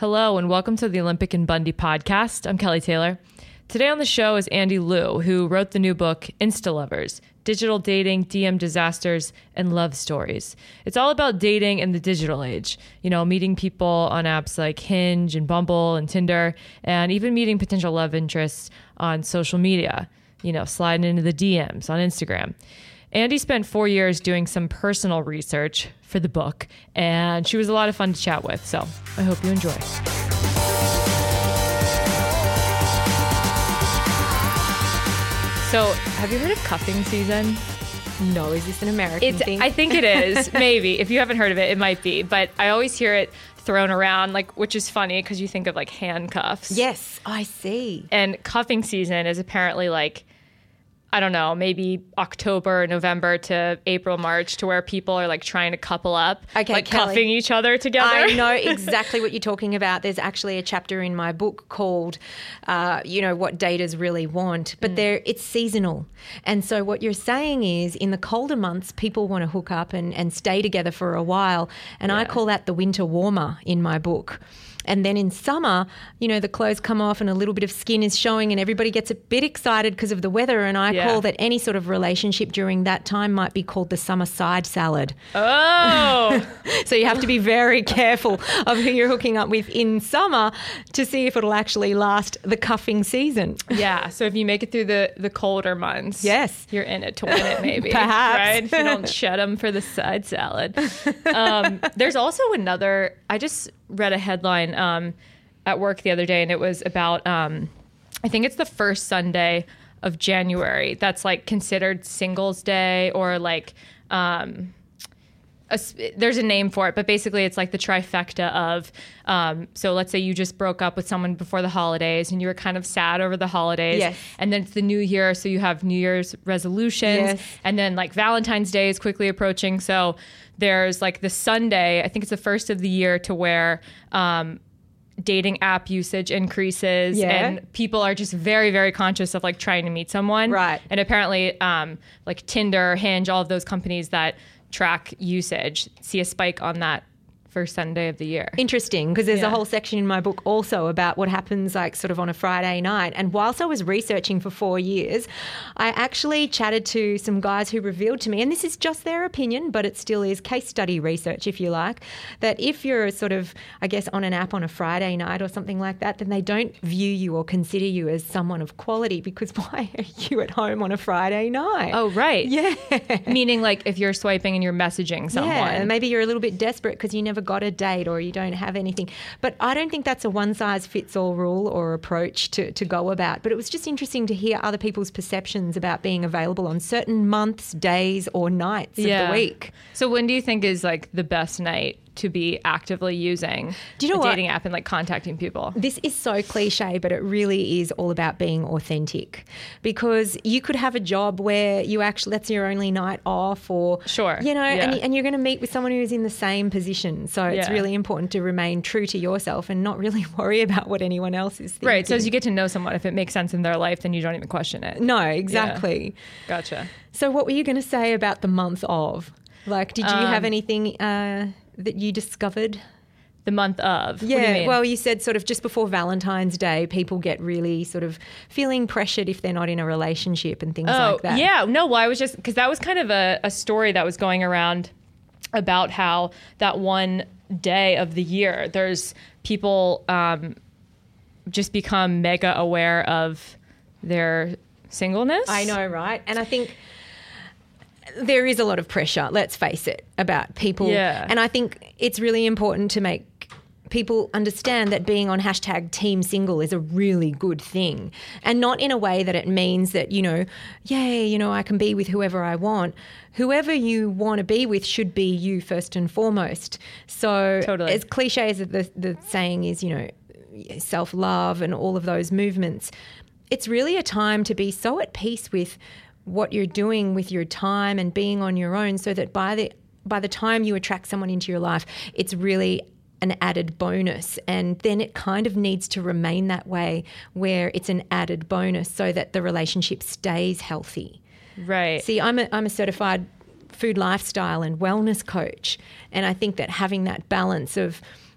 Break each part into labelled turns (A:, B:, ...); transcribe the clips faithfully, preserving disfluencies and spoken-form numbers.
A: Hello and welcome to the Olympic and Bundy podcast. I'm Kelly Taylor. Today on the show is Andy Liu, who wrote the new book, Insta Lovers, Digital Dating, D M Disasters, and Love Stories. It's all about dating in the digital age, you know, meeting people on apps like Hinge and Bumble and Tinder, and even meeting potential love interests on social media, you know, sliding into the D Ms on Instagram. Andy spent four years doing some personal research for the book, and she was a lot of fun to chat with, so I hope you enjoy. So, have you heard of cuffing season?
B: No, is this an American
A: it's,
B: thing?
A: I think it is, maybe. If you haven't heard of it, it might be. But I always hear it thrown around, like, which is funny because you think of like handcuffs.
B: Yes, I see.
A: And cuffing season is apparently like, I don't know, maybe October, November to April, March, to where people are like trying to couple up,
B: okay,
A: like
B: Kelly,
A: cuffing each other together.
B: I know exactly what you're talking about. There's actually a chapter in my book called, uh, you know, what daters really want, but mm. there it's seasonal. And so what you're saying is in the colder months, people want to hook up and, and stay together for a while. And yeah. I call that the winter warmer in my book. And then in summer, you know, the clothes come off and a little bit of skin is showing and everybody gets a bit excited because of the weather. And I yeah. call that any sort of relationship during that time might be called the summer side salad.
A: Oh.
B: So you have to be very careful of who you're hooking up with in summer to see if it'll actually last the cuffing season.
A: Yeah. So if you make it through the, the colder months,
B: yes,
A: you're in it to win it maybe.
B: Perhaps.
A: Right? If you don't shed them for the side salad. Um, there's also another, I just read a headline um, at work the other day, and it was about, um, I think it's the first Sunday of January that's like considered Singles Day, or like, um, a, there's a name for it, but basically it's like the trifecta of, um, so let's say you just broke up with someone before the holidays and you were kind of sad over the holidays.
B: Yes.
A: And then it's the new year, so you have New Year's resolutions.
B: Yes.
A: And then like Valentine's Day is quickly approaching, so there's like the Sunday, I think it's the first of the year, to where um, dating app usage increases
B: yeah.
A: and people are just very, very conscious of like trying to meet someone.
B: Right.
A: And apparently um, like Tinder, Hinge, all of those companies that track usage see a spike on that first Sunday of the year.
B: Interesting, because there's
A: yeah.
B: a whole section in my book also about what happens like sort of on a Friday night. And whilst I was researching for four years, I actually chatted to some guys who revealed to me, and this is just their opinion, but it still is case study research, if you like, that if you're sort of, I guess, on an app on a Friday night or something like that, then they don't view you or consider you as someone of quality, because why are you at home on a Friday night?
A: Oh, right.
B: Yeah.
A: Meaning like if you're swiping and you're messaging someone.
B: Yeah, and maybe you're a little bit desperate because you never got a date or you don't have anything. But I don't think that's a one-size-fits-all rule or approach to, to go about. But it was just interesting to hear other people's perceptions about being available on certain months, days or nights yeah. of the week.
A: So when do you think is like the best night to be actively using
B: do you know
A: a
B: what?
A: dating app and like contacting people?
B: This is so cliche, but it really is all about being authentic, because you could have a job where you actually, that's your only night off, or,
A: sure,
B: you know,
A: yeah.
B: and, and you're going to meet with someone who's in the same position. So it's
A: yeah.
B: really important to remain true to yourself and not really worry about what anyone else is thinking.
A: Right. So as you get to know someone, if it makes sense in their life, then you don't even question it.
B: No, exactly.
A: Yeah. Gotcha.
B: So what were you going to say about the month of? Like, did you
A: um,
B: have anything uh, that you discovered?
A: The month of?
B: Yeah,
A: what do you mean?
B: Well, you said sort of just before Valentine's Day, people get really sort of feeling pressured if they're not in a relationship and things
A: oh,
B: like that.
A: Yeah, no, well, I was just, because that was kind of a, a story that was going around about how that one day of the year, there's people um, just become mega aware of their singleness.
B: I know, right? And I think there is a lot of pressure, let's face it, about people.
A: Yeah.
B: And I think it's really important to make people understand that being on hashtag team single is a really good thing, and not in a way that it means that, you know, yay, you know, I can be with whoever I want. Whoever you want to be with should be you first and foremost. So
A: totally.
B: As cliche as the, the saying is, you know, self-love and all of those movements, it's really a time to be so at peace with what you're doing with your time and being on your own, so that by the by the time you attract someone into your life, it's really an added bonus. And then it kind of needs to remain that way, where it's an added bonus so that the relationship stays healthy.
A: Right.
B: See, I'm a, I'm a certified food lifestyle and wellness coach, and I think that having that balance of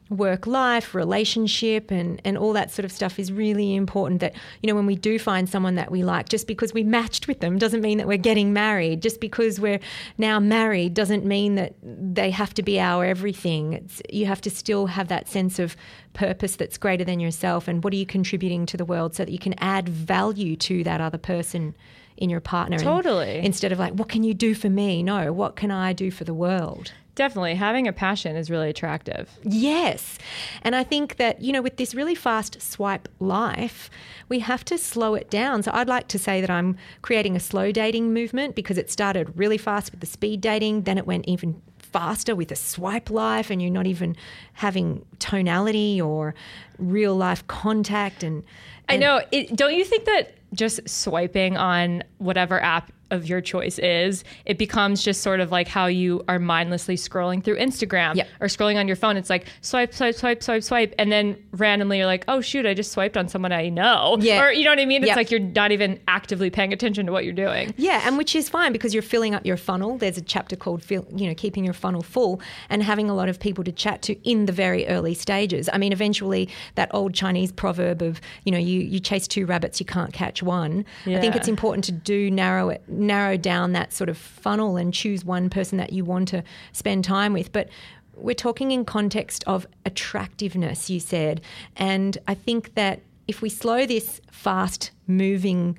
B: work life, relationship, and, and all that sort of stuff is really important. That, you know, when we do find someone that we like, just because we matched with them doesn't mean that we're getting married. Just because we're now married doesn't mean that they have to be our everything. It's, you have to still have that sense of purpose that's greater than yourself, and what are you contributing to the world so that you can add value to that other person in your partner.
A: Totally.
B: And instead of like, what can you do for me? No, what can I do for the world?
A: Definitely. Having a passion is really attractive.
B: Yes. And I think that, you know, with this really fast swipe life, we have to slow it down. So I'd like to say that I'm creating a slow dating movement, because it started really fast with the speed dating. Then it went even faster with a swipe life, and you're not even having tonality or real life contact. And, and
A: I know. It, don't you think that just swiping on whatever app of your choice is, it becomes just sort of like how you are mindlessly scrolling through Instagram
B: yep.
A: or scrolling on your phone. It's like swipe, swipe, swipe, swipe, swipe. And then randomly you're like, oh shoot, I just swiped on someone I know.
B: Yeah.
A: Or you know what I mean? It's
B: yep.
A: like you're not even actively paying attention to what you're doing.
B: Yeah. And which is fine, because you're filling up your funnel. There's a chapter called, fill, you know, keeping your funnel full, and having a lot of people to chat to in the very early stages. I mean, eventually that old Chinese proverb of, you know, you, you chase two rabbits, you can't catch one.
A: Yeah.
B: I think it's important to do narrow it, narrow down that sort of funnel and choose one person that you want to spend time with. But we're talking in context of attractiveness, you said. And I think that if we slow this fast moving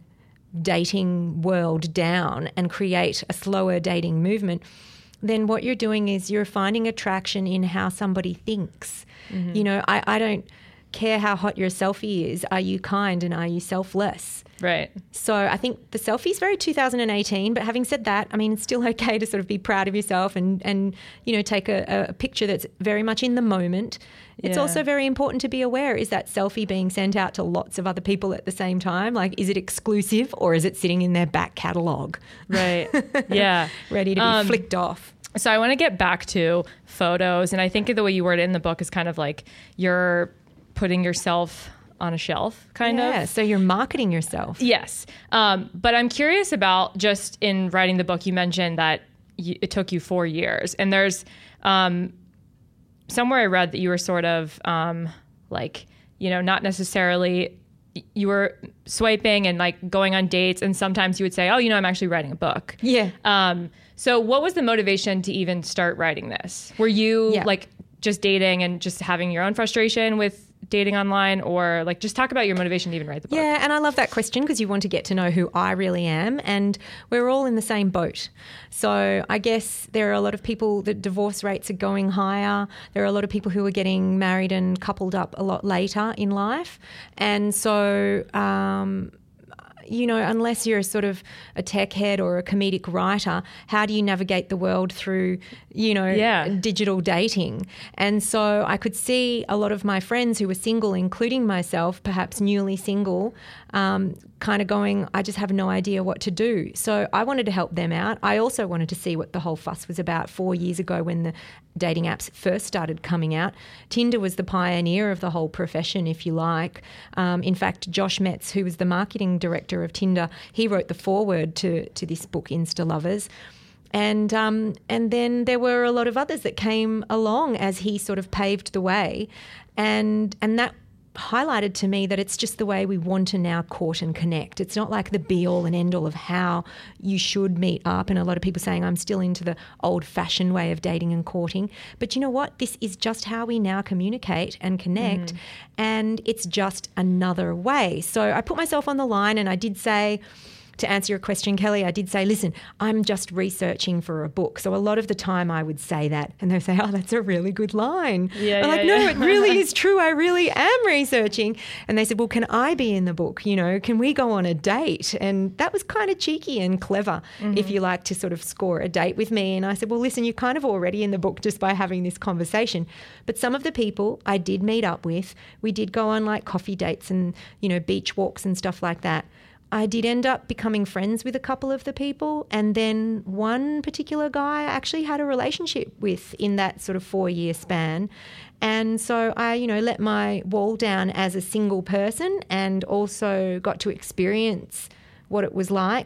B: dating world down and create a slower dating movement, then what you're doing is you're finding attraction in how somebody thinks. Mm-hmm. You know, I, I don't care how hot your selfie is. Are you kind and are you selfless?
A: Right.
B: So I think the selfie is very two thousand eighteen, but having said that, I mean, it's still okay to sort of be proud of yourself and, and you know, take a, a picture that's very much in the moment. It's
A: yeah.
B: also very important to be aware, is that selfie being sent out to lots of other people at the same time? Like, is it exclusive, or is it sitting in their back catalogue?
A: Right. Yeah.
B: Ready to be um, flicked off.
A: So I want to get back to photos. And I think the way you word it in the book is kind of like you're putting yourself on a shelf, kind
B: yeah,
A: of.
B: Yeah, so you're marketing yourself.
A: Yes. Um, but I'm curious about, just in writing the book, you mentioned that you, it took you four years. And there's um, somewhere I read that you were sort of um, like, you know, not necessarily, you were swiping and like going on dates. And sometimes you would say, oh, you know, I'm actually writing a book.
B: Yeah.
A: Um, so what was the motivation to even start writing this? Were you
B: yeah.
A: like just dating and just having your own frustration with dating online, or like just talk about your motivation to even write the book?
B: Yeah, and I love that question, because you want to get to know who I really am, and we're all in the same boat. So I guess there are a lot of people that divorce rates are going higher. There are a lot of people who are getting married and coupled up a lot later in life. And so um you know, unless you're sort of a tech head or a comedic writer, how do you navigate the world through, you know,
A: yeah.
B: digital dating? And so I could see a lot of my friends who were single, including myself, perhaps newly single, um, kind of going, I just have no idea what to do. So I wanted to help them out. I also wanted to see what the whole fuss was about four years ago when the dating apps first started coming out. Tinder was the pioneer of the whole profession, if you like. Um, in fact, Josh Metz, who was the marketing director of Tinder, he wrote the foreword to, to this book, Insta Lovers. And um, and then there were a lot of others that came along as he sort of paved the way. And and that highlighted to me that it's just the way we want to now court and connect. It's not like the be-all and end-all of how you should meet up. And a lot of people saying, I'm still into the old-fashioned way of dating and courting. But you know what? This is just how we now communicate and connect. Mm. And it's just another way. So I put myself on the line, and I did say, to answer your question, Kelly, I did say, listen, I'm just researching for a book. So a lot of the time I would say that, and they'd say, oh, that's a really good line.
A: Yeah,
B: I'm
A: yeah,
B: like, no,
A: yeah.
B: it really is true. I really am researching. And they said, well, can I be in the book? You know, can we go on a date? And that was kind of cheeky and clever, mm-hmm. if you like to sort of score a date with me. And I said, well, listen, you're kind of already in the book just by having this conversation. But some of the people I did meet up with, we did go on like coffee dates and, you know, beach walks and stuff like that. I did end up becoming friends with a couple of the people, and then one particular guy I actually had a relationship with in that sort of four-year span. And so I, you know, let my wall down as a single person and also got to experience what it was like.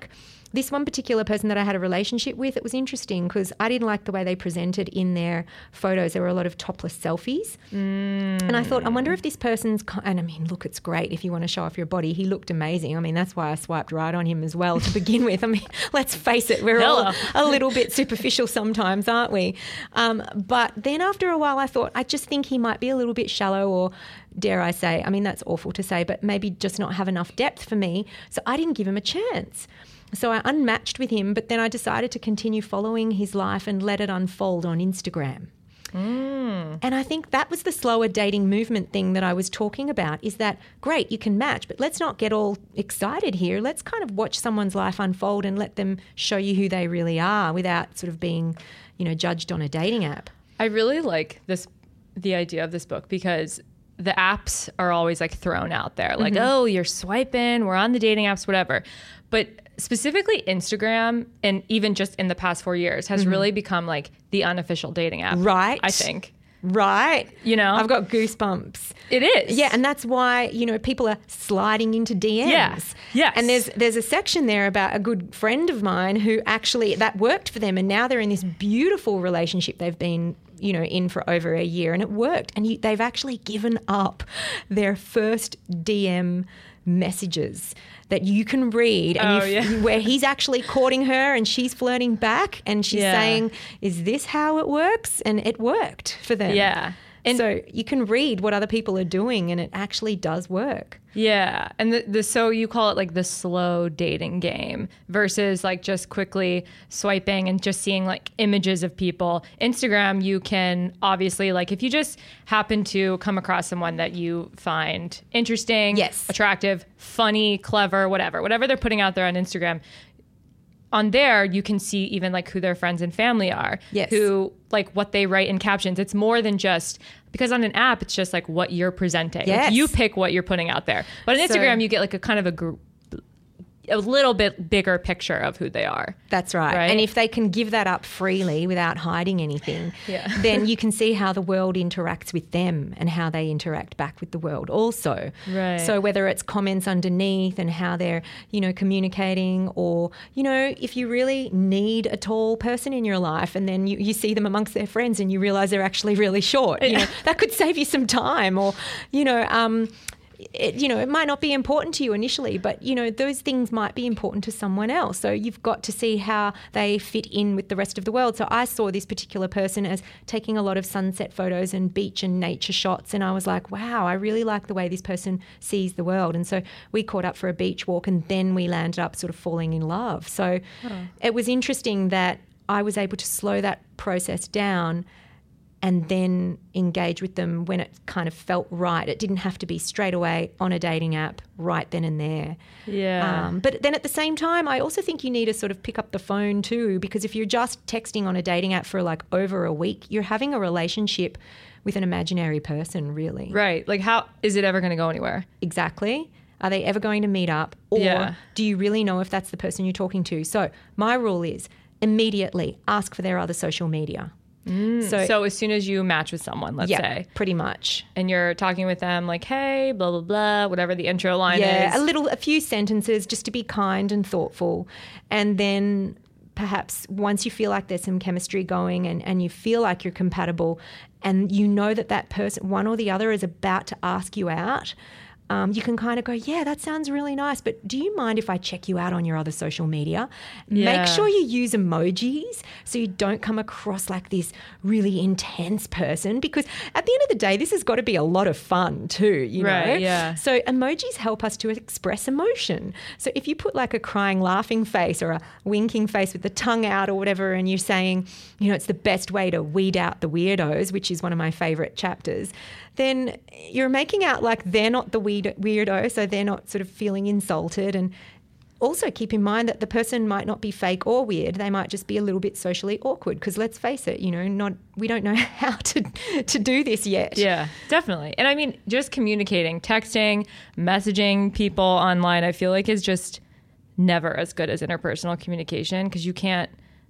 B: this one particular person that I had a relationship with, it was interesting because I didn't like the way they presented in their photos. There were a lot of topless selfies.
A: Mm.
B: And I thought, I wonder if this person's, and I mean, look, it's great if you want to show off your body. He looked amazing. I mean, that's why I swiped right on him as well to begin with. I mean, let's face it, we're
A: Hello.
B: all a little bit superficial sometimes, aren't we? Um, but then after a while, I thought, I just think he might be a little bit shallow, or dare I say, I mean, that's awful to say, but maybe just not have enough depth for me. So I didn't give him a chance. So I unmatched with him, but then I decided to continue following his life and let it unfold on Instagram.
A: Mm.
B: And I think that was the slower dating movement thing that I was talking about, is that, great, you can match, but let's not get all excited here. Let's kind of watch someone's life unfold and let them show you who they really are without sort of being, you know, judged on a dating app.
A: I really like this, the idea of this book, because the apps are always like thrown out there. Like, mm-hmm. oh, you're swiping, we're on the dating apps, whatever. But specifically Instagram, and even just in the past four years, has mm-hmm. really become like the unofficial dating app.
B: Right.
A: I think.
B: Right.
A: You know?
B: I've got goosebumps.
A: It is.
B: Yeah, and that's why, you know, people are sliding into D Ms.
A: Yes. Yes.
B: And there's there's a section there about a good friend of mine who actually, that worked for them, and now they're in this beautiful relationship they've been, you know, in for over a year, and it worked. And you, they've actually given up their first D M messages that you can read, and
A: oh,
B: you,
A: yeah.
B: where he's actually courting her and she's flirting back, and she's
A: yeah.
B: saying, is this how it works? And it worked for them.
A: Yeah.
B: And so you can read what other people are doing, and it actually does work.
A: Yeah. And the, the so you call it like the slow dating game versus like just quickly swiping and just seeing like images of people. Instagram, you can obviously, like, if you just happen to come across someone that you find interesting,
B: yes.
A: attractive, funny, clever, whatever, whatever they're putting out there on Instagram, on there, you can see even like who their friends and family are,
B: yes.
A: who like what they write in captions. It's more than just, because on an app, it's just like what you're presenting.
B: Yes.
A: Like, you pick what you're putting out there. But on Instagram, so, you get like a kind of a group, a little bit bigger picture of who they are.
B: That's right.
A: right.
B: And if they can give that up freely without hiding anything,
A: yeah.
B: then you can see how the world interacts with them and how they interact back with the world also.
A: Right.
B: So whether it's comments underneath and how they're, you know, communicating, or, you know, if you really need a tall person in your life and then you, you see them amongst their friends and you realize they're actually really short, you know, that could save you some time. Or, you know, um, It, you know, it might not be important to you initially, but, you know, those things might be important to someone else. So you've got to see how they fit in with the rest of the world. So I saw this particular person as taking a lot of sunset photos and beach and nature shots. And I was like, wow, I really like the way this person sees the world. And so we caught up for a beach walk, and then we landed up sort of falling in love. So oh. it was interesting that I was able to slow that process down and then engage with them when it kind of felt right. It didn't have to be straight away on a dating app right then and there.
A: Yeah.
B: Um, but then at the same time, I also think you need to sort of pick up the phone too, because if you're just texting on a dating app for like over a week, you're having a relationship with an imaginary person, really.
A: Right. Like, how is it ever going to go anywhere?
B: Exactly. Are they ever going to meet up? Or
A: yeah.
B: do you really know if that's the person you're talking to? So my rule is immediately ask for their other social media.
A: Mm. So, so as soon as you match with someone, let's
B: yeah,
A: say,
B: pretty much,
A: and you're talking with them like, hey, blah, blah, blah, whatever the intro line
B: yeah,
A: is.
B: Yeah, a little, a few sentences just to be kind and thoughtful. And then perhaps once you feel like there's some chemistry going and, and you feel like you're compatible and you know that that person, one or the other, is about to ask you out, Um, you can kind of go, yeah, that sounds really nice, but do you mind if I check you out on your other social media?
A: Yeah.
B: Make sure you use emojis so you don't come across like this really intense person, because at the end of the day, this has got to be a lot of fun too, you know?
A: Right, yeah.
B: So emojis help us to express emotion. So if you put like a crying, laughing face or a winking face with the tongue out or whatever, and you're saying, you know, it's the best way to weed out the weirdos, which is one of my favorite chapters, then you're making out like they're not the weird, weirdo, so they're not sort of feeling insulted. And also keep in mind that the person might not be fake or weird. They might just be a little bit socially awkward, because let's face it, you know, not we don't know how to to do this yet.
A: Yeah, definitely. And I mean, just communicating, texting, messaging people online, I feel like is just never as good as interpersonal communication, because you can't,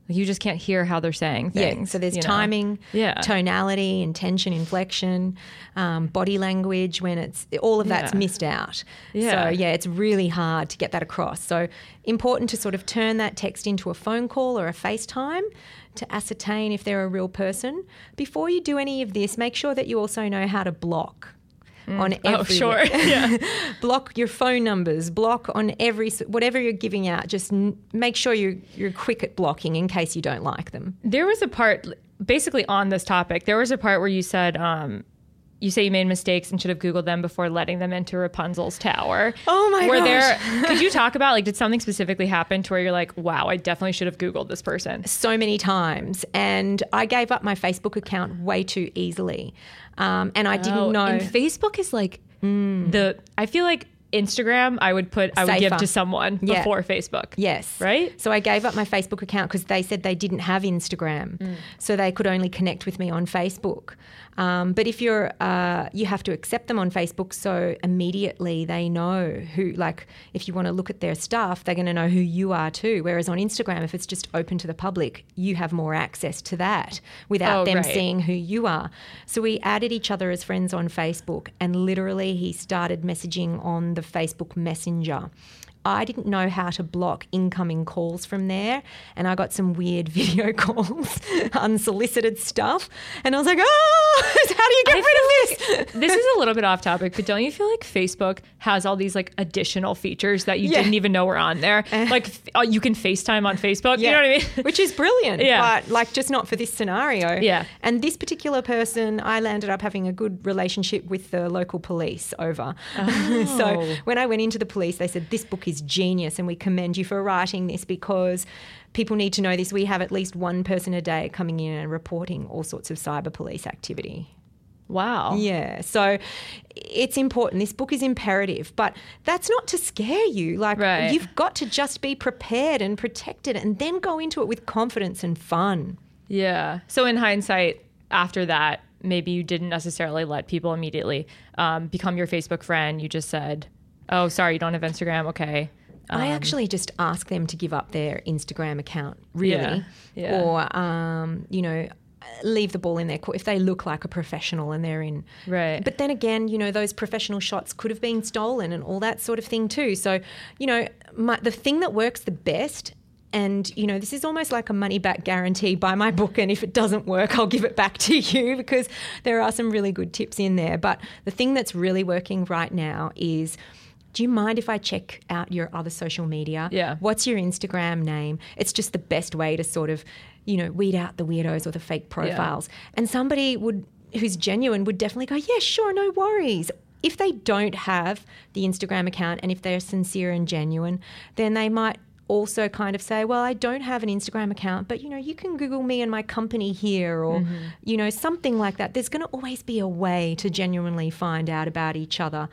A: Like you just can't hear how they're saying things.
B: Yeah, so there's
A: you know?
B: timing,
A: yeah.
B: tonality, intention, inflection, um, body language when it's, all of that's
A: Yeah.
B: missed out.
A: Yeah.
B: So yeah, it's really hard to get that across. So important to sort of turn that text into a phone call or a FaceTime to ascertain if they're a real person. Before you do any of this, make sure that you also know how to block. On every,
A: oh, sure. Yeah.
B: block your phone numbers, block on every, whatever you're giving out, just n- make sure you're, you're quick at blocking in case you don't like them.
A: There was a part, basically on this topic, there was a part where you said, um, you say you made mistakes and should have Googled them before letting them into Rapunzel's tower.
B: Oh my
A: Were
B: gosh.
A: there, could you talk about, like, did something specifically happen to where you're like, wow, I definitely should have Googled this person?
B: So many times. And I gave up my Facebook account way too easily. Um, and I didn't
A: Oh,
B: know.
A: And Facebook is like the, I feel like Instagram, I would put, I would
B: Safer.
A: give to someone
B: Yeah.
A: before Facebook.
B: Yes.
A: Right?
B: So I gave up my Facebook account because they said they didn't have Instagram. Mm. So they could only connect with me on Facebook. Um, but if you're, uh, you have to accept them on Facebook. So immediately they know who, like, if you want to look at their stuff, they're going to know who you are too. Whereas on Instagram, if it's just open to the public, you have more access to that without
A: Oh,
B: them
A: right.
B: seeing who you are. So we added each other as friends on Facebook, and literally he started messaging on the Facebook Messenger. I didn't know how to block incoming calls from there, and I got some weird video calls, unsolicited stuff, and I was like, oh, how do you get
A: I
B: rid of this?
A: This is a little bit off topic, but don't you feel like Facebook has all these like additional features that you
B: Yeah.
A: didn't even know were on there? Like f- uh, you can FaceTime on Facebook, you know what I mean?
B: Which is brilliant,
A: Yeah.
B: but like just not for this scenario.
A: Yeah.
B: And this particular person, I landed up having a good relationship with the local police over.
A: Oh.
B: So when I went into the police, they said, this book is genius and we commend you for writing this because people need to know this. We have at least one person a day coming in and reporting all sorts of cyber police activity.
A: Wow.
B: Yeah, so it's important. This book is imperative, but that's not to scare you. Like,
A: Right.
B: you've got to just be prepared and protected and then go into it with confidence and fun.
A: Yeah. So in hindsight, after that, maybe you didn't necessarily let people immediately um, become your Facebook friend. You just said, oh, sorry, you don't have Instagram. Okay. Um,
B: I actually just ask them to give up their Instagram account, really.
A: Yeah, yeah.
B: Or, um, you know, leave the ball in their court if they look like a professional and they're in.
A: Right.
B: But then again, you know, those professional shots could have been stolen and all that sort of thing too. So, you know, my, the thing that works the best, and, you know, this is almost like a money back guarantee, buy my book and if it doesn't work, I'll give it back to you, because there are some really good tips in there. But the thing that's really working right now is, do you mind if I check out your other social media?
A: Yeah.
B: What's your Instagram name? It's just the best way to sort of, you know, weed out the weirdos or the fake profiles. And somebody would, who's genuine, would definitely go, yeah, sure, no worries. If they don't have the Instagram account and if they're sincere and genuine, then they might also kind of say, well, I don't have an Instagram account, but, you know, you can Google me and my company here, or, mm-hmm. you know, something like that. There's going to always be a way to genuinely find out about each other.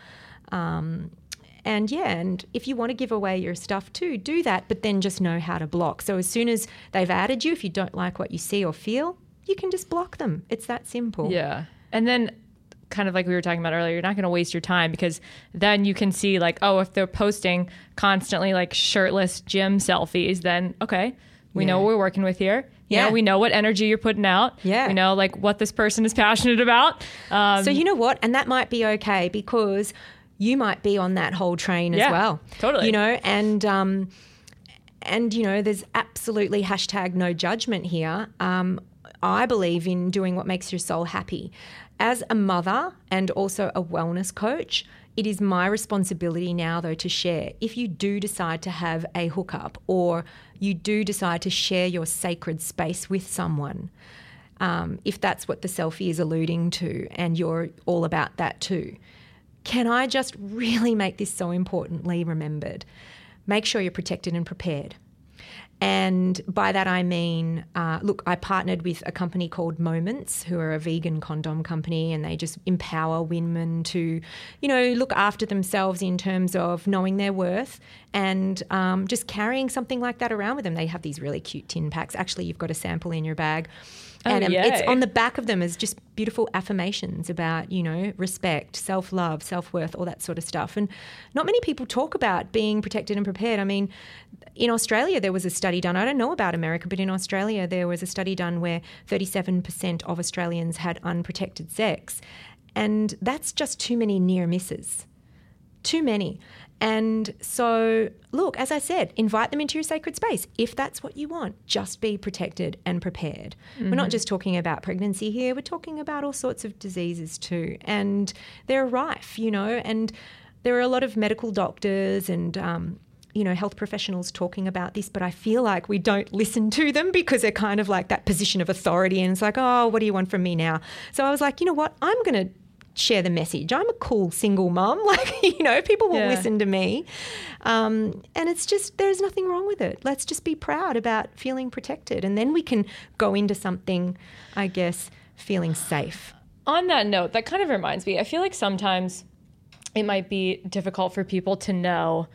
B: Um, And yeah, and if you want to give away your stuff too, do that, but then just know how to block. So as soon as they've added you, if you don't like what you see or feel, you can just block them. It's that simple.
A: Yeah. And then kind of like we were talking about earlier, you're not going to waste your time, because then you can see like, oh, if they're posting constantly like shirtless gym selfies, then okay, we
B: Yeah.
A: know what we're working with here. You
B: Yeah.
A: know, we know what energy you're putting out.
B: Yeah.
A: We know like what this person is passionate about. Um,
B: So you know what? And that might be okay, because you might be on that whole train as
A: Yeah,
B: well.
A: totally.
B: You know, and, um, and you know, there's absolutely hashtag no judgment here. Um, I believe in doing what makes your soul happy. As a mother and also a wellness coach, it is my responsibility now, though, to share. If you do decide to have a hookup, or you do decide to share your sacred space with someone, um, if that's what the selfie is alluding to and you're all about that too, can I just really make this so importantly remembered? Make sure you're protected and prepared. And by that I mean, uh, look, I partnered with a company called Moments, who are a vegan condom company, and they just empower women to, you know, look after themselves in terms of knowing their worth and um, just carrying something like that around with them. They have these really cute tin packs. Actually, you've got a sample in your bag.
A: Oh,
B: and um,
A: yay.
B: it's on the back of them as just beautiful affirmations about, you know, respect, self-love, self-worth, all that sort of stuff. And not many people talk about being protected and prepared. I mean, in Australia, there was a study done. I don't know about America, but in Australia, there was a study done where thirty-seven percent of Australians had unprotected sex. And that's just too many near misses. Too many. And so, look, as I said, invite them into your sacred space. If that's what you want, just be protected and prepared. Mm-hmm. We're not just talking about pregnancy here. We're talking about all sorts of diseases too. And they're rife, you know, and there are a lot of medical doctors and, um, you know, health professionals talking about this, but I feel like we don't listen to them because they're kind of like that position of authority. And it's like, oh, what do you want from me now? So I was like, you know what, I'm going to share the message. I'm a cool single mum. Like, you know, people will
A: yeah.
B: listen to me. Um, and it's just, there's nothing wrong with it. Let's just be proud about feeling protected. And then we can go into something, I guess, feeling safe.
A: On that note, that kind of reminds me, I feel like sometimes it might be difficult for people to know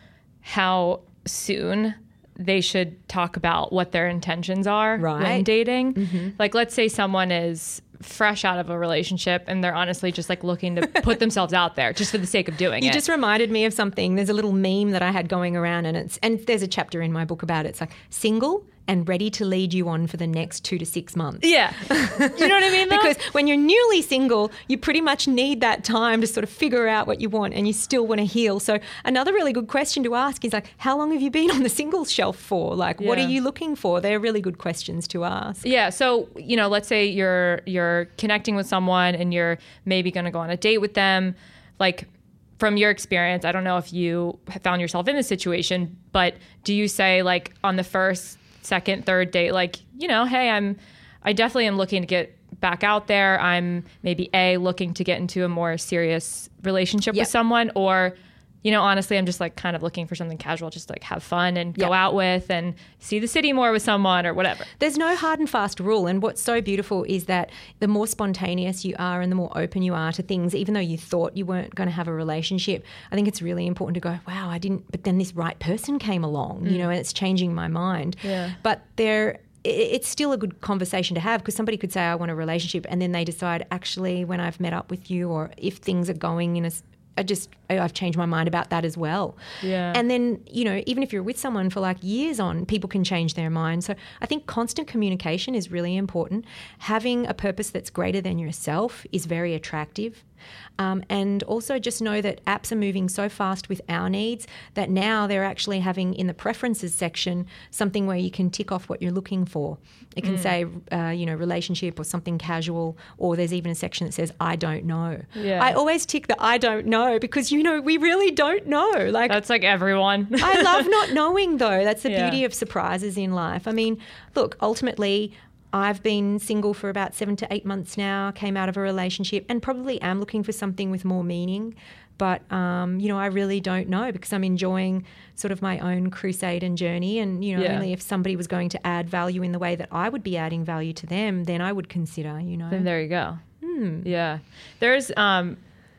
A: how soon they should talk about what their intentions are
B: right.
A: when dating.
B: Mm-hmm.
A: Like, let's say someone is fresh out of a relationship and they're honestly just like looking to put themselves out there just for the sake of doing
B: you
A: it.
B: You just reminded me of something. There's a little meme that I had going around, and it's and there's a chapter in my book about it. It's like single and ready to lead you on for the next two to six months.
A: Yeah. You know what I mean, though?
B: Because when you're newly single, you pretty much need that time to sort of figure out what you want, and you still want to heal. So another really good question to ask is like, how long have you been on the singles shelf for? Like, yeah. what are you looking for? They're really good questions to ask.
A: Yeah. So, you know, let's say you're you're connecting with someone and you're maybe going to go on a date with them. Like, from your experience, I don't know if you have found yourself in this situation, but do you say like on the first, second, third date, like, you know, hey, I'm, I definitely am looking to get back out there. I'm maybe A, looking to get into a more serious relationship
B: yep.
A: with someone, or, you know, honestly, I'm just like kind of looking for something casual, just to, like have fun and go
B: yep.
A: out with and see the city more with someone or whatever.
B: There's no hard and fast rule. And what's so beautiful is that the more spontaneous you are and the more open you are to things, even though you thought you weren't going to have a relationship, I think it's really important to go, wow, I didn't, but then this right person came along, mm. you know, and it's changing my mind.
A: Yeah.
B: But there, it's still a good conversation to have, because somebody could say, I want a relationship, and then they decide, actually, when I've met up with you, or if things are going in a I just, I've changed my mind about that as well.
A: Yeah.
B: And then, you know, even if you're with someone for like years on, people can change their mind. So I think constant communication is really important. Having a purpose that's greater than yourself is very attractive. Um, and also just know that apps are moving so fast with our needs that now they're actually having in the preferences section something where you can tick off what you're looking for. It can mm. say, uh, you know, relationship or something casual, or there's even a section that says, I don't know.
A: Yeah.
B: I always tick the I don't know because, you know, we really don't know. Like
A: That's like everyone.
B: I love not knowing, though. That's the
A: yeah.
B: beauty of surprises in life. I mean, look, ultimately, I've been single for about seven to eight months now, came out of a relationship, and probably am looking for something with more meaning. But, um, you know, I really don't know, because I'm enjoying sort of my own crusade and journey. And, you know,
A: yeah.
B: only if somebody was going to add value in the way that I would be adding value to them, then I would consider, you know.
A: Then there you go.
B: Hmm.
A: Yeah. There's, um,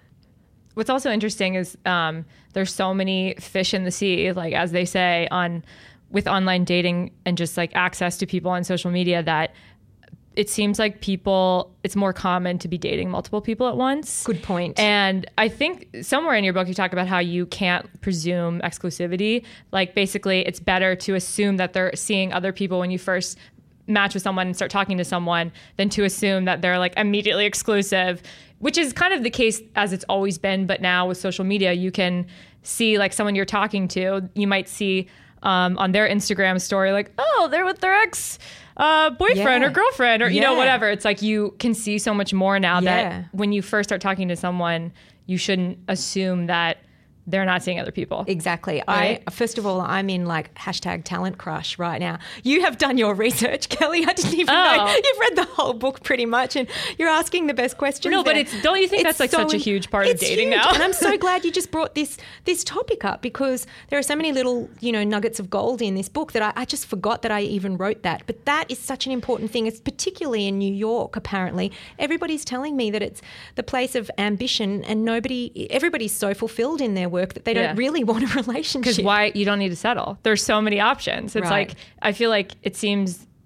A: what's also interesting is um, there's so many fish in the sea, like as they say, on with online dating and just like access to people on social media, that it seems like people, it's more common to be dating multiple people at once.
B: Good point.
A: And I think somewhere in your book you talk about how you can't presume exclusivity. Like basically it's better to assume that they're seeing other people when you first match with someone and start talking to someone than to assume that they're like immediately exclusive, which is kind of the case as it's always been. But now with social media, you can see like someone you're talking to, you might see um, on their Instagram story, like, oh, they're with their ex uh, boyfriend
B: yeah.
A: or girlfriend or, you
B: yeah.
A: know, whatever. It's like you can see so much more now
B: yeah.
A: that when you first start talking to someone, you shouldn't assume that they're not seeing other people.
B: Exactly.
A: Right?
B: I first of all, I'm in like hashtag talent crush right now. You have done your research, Kelly. I didn't even
A: oh.
B: know. You've read the whole book pretty much, and you're asking the best questions.
A: No, but
B: there.
A: it's don't you think
B: It's
A: that's like
B: so
A: such a huge part of
B: it's
A: dating
B: huge.
A: now?
B: And I'm so glad you just brought this this topic up, because there are so many little, you know, nuggets of gold in this book that I, I just forgot that I even wrote that. But that is such an important thing. It's particularly in New York, apparently. Everybody's telling me that it's the place of ambition, and nobody, everybody's so fulfilled in their work that they don't
A: Yeah.
B: really want a relationship.
A: Because why you don't need to settle. There's so many options. It's
B: Right.
A: like I feel like it seems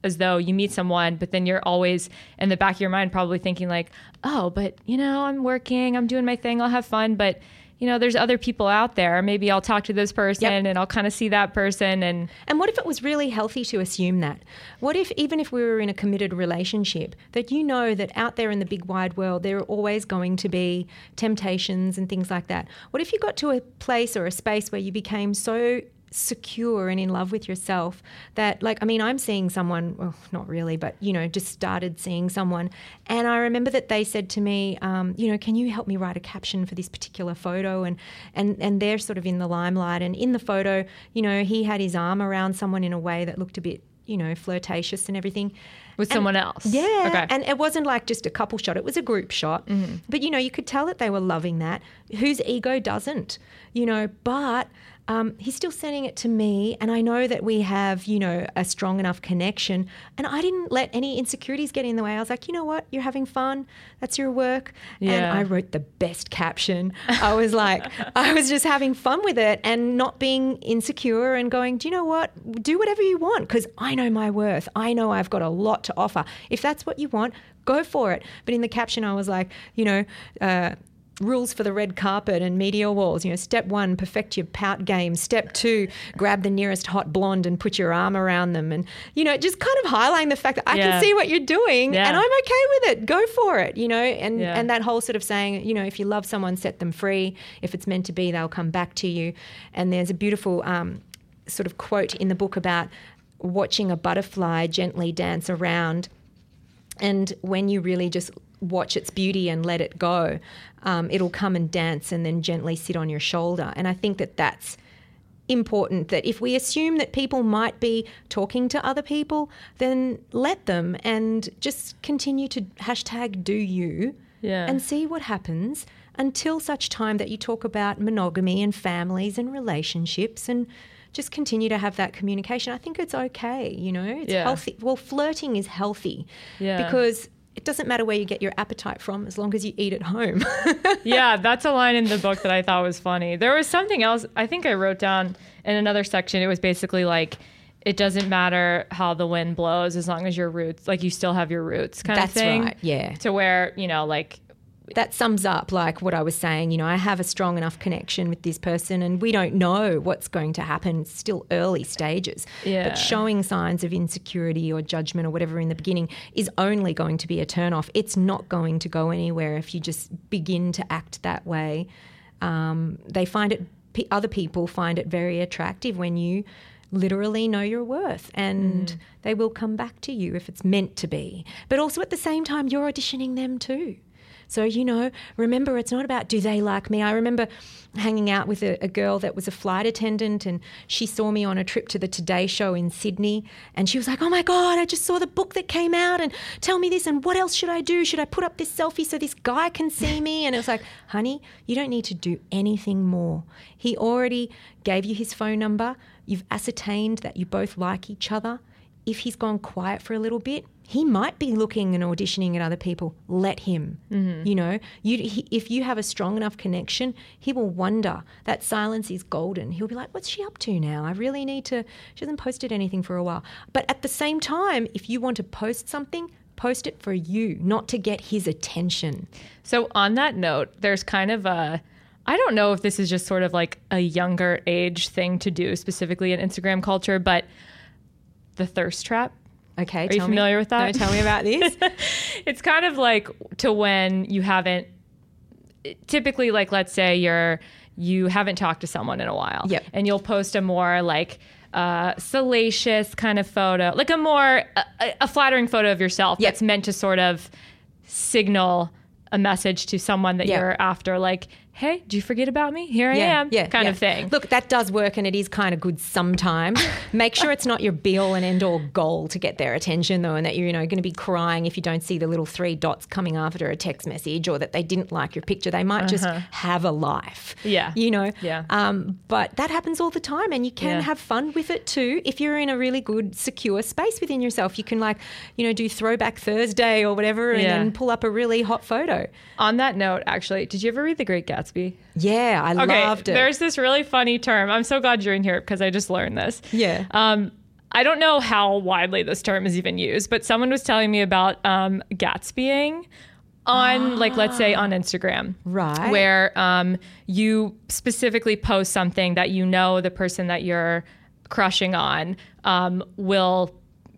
A: as though you meet someone, but then you're always in the back of your mind probably thinking like, oh, but you know, I'm working, I'm doing my thing, I'll have fun, but you know, there's other people out there. Maybe I'll talk to this person yep. and I'll kind of see that person. And
B: and what if it was really healthy to assume that? What if even if we were in a committed relationship, that you know that out there in the big wide world, there are always going to be temptations and things like that? What if you got to a place or a space where you became so secure and in love with yourself that, like, I mean, I'm seeing someone, well, not really, but, you know, just started seeing someone. And I remember that they said to me, um, you know, can you help me write a caption for this particular photo? And, and, and they're sort of in the limelight. And in the photo, you know, he had his arm around someone in a way that looked a bit, you know, flirtatious and everything.
A: With
B: and,
A: someone else?
B: Yeah.
A: Okay.
B: And it wasn't like just a couple shot. It was a group shot. Mm-hmm. But, you know, you could tell that they were loving that. Whose ego doesn't? You know, but um, he's still sending it to me. And I know that we have, you know, a strong enough connection. And I didn't let any insecurities get in the way. I was like, you know what? You're having fun. That's your work.
A: Yeah.
B: And I wrote the best caption. I was like, I was just having fun with it and not being insecure and going, do you know what? Do whatever you want, because I know my worth. I know I've got a lot to offer. If that's what you want, go for it. But in the caption, I was like, you know, uh, rules for the red carpet and media walls. You know, step one, perfect your pout game. Step two, grab the nearest hot blonde and put your arm around them. And, you know, just kind of highlighting the fact that I
A: yeah.
B: can see what you're doing
A: yeah.
B: and I'm okay with it. Go for it, you know. And,
A: yeah.
B: and that whole sort of saying, you know, if you love someone, set them free. If it's meant to be, they'll come back to you. And there's a beautiful um, sort of quote in the book about watching a butterfly gently dance around. And when you really just watch its beauty and let it go, um, it'll come and dance and then gently sit on your shoulder. And I think that that's important, that if we assume that people might be talking to other people, then let them and just continue to hashtag do you
A: yeah.
B: and see what happens until such time that you talk about monogamy and families and relationships and just continue to have that communication. I think it's okay, you know, it's
A: yeah.
B: healthy. Well, flirting is healthy
A: yeah.
B: because it doesn't matter where you get your appetite from as long as you eat at home.
A: Yeah, that's a line in the book that I thought was funny. There was something else I think I wrote down in another section. It was basically like, it doesn't matter how the wind blows as long as your roots, like you still have your roots kind
B: That's
A: of thing.
B: right, yeah.
A: To where, you know, like,
B: that sums up like what I was saying. You know, I have a strong enough connection with this person and we don't know what's going to happen. It's still early stages.
A: Yeah.
B: But showing signs of insecurity or judgment or whatever in the beginning is only going to be a turn-off. It's not going to go anywhere if you just begin to act that way. Um, they find it, other people find it very attractive when you literally know your worth, and mm. they will come back to you if it's meant to be. But also at the same time, you're auditioning them too. So, you know, remember, it's not about do they like me. I remember hanging out with a, a girl that was a flight attendant and she saw me on a trip to the Today Show in Sydney and she was like, oh my God, I just saw the book that came out and tell me this and what else should I do? Should I put up this selfie so this guy can see me? And it was like, honey, you don't need to do anything more. He already gave you his phone number. You've ascertained that you both like each other. If he's gone quiet for a little bit, he might be looking and auditioning at other people. Let him. Mm-hmm. You know, you, he, if you have a strong enough connection, he will wonder. That silence is golden. He'll be like, what's she up to now? I really need to, she hasn't posted anything for a while. But at the same time, if you want to post something, post it for you, not to get his attention.
A: So on that note, there's kind of a, I don't know if this is just sort of like a younger age thing to do, specifically in Instagram culture, but the thirst trap.
B: Okay,
A: Are you familiar
B: me.
A: with that?
B: No, tell me about this.
A: It's kind of like to when you haven't, typically like let's say you're, you haven't talked to someone in a while.
B: Yep.
A: And you'll post a more like uh, salacious kind of photo, like a more, a, a flattering photo of yourself
B: yep.
A: that's meant to sort of signal a message to someone that
B: yep.
A: you're after, like, hey, did you forget about me? Here I
B: yeah,
A: am,
B: yeah,
A: kind
B: yeah.
A: of thing.
B: Look, that does work and it is kind of good sometimes. Make sure it's not your be-all and end-all goal to get their attention, though, and that you're, you know, going to be crying if you don't see the little three dots coming after a text message or that they didn't like your picture. They might uh-huh. just have a life,
A: yeah,
B: you know.
A: Yeah.
B: Um, but that happens all the time and you can
A: yeah.
B: have fun with it too if you're in a really good, secure space within yourself. You can, like, you know, do Throwback Thursday or whatever and yeah. then pull up a really hot photo.
A: On that note, actually, did you ever read The Great Gatsby?
B: Yeah, I
A: okay,
B: loved it.
A: There's this really funny term. I'm so glad you're in here because I just learned this.
B: Yeah.
A: Um, I don't know how widely this term is even used, but someone was telling me about um, Gatsbying on, ah. like, let's say on Instagram.
B: Right.
A: Where um, you specifically post something that you know the person that you're crushing on um, will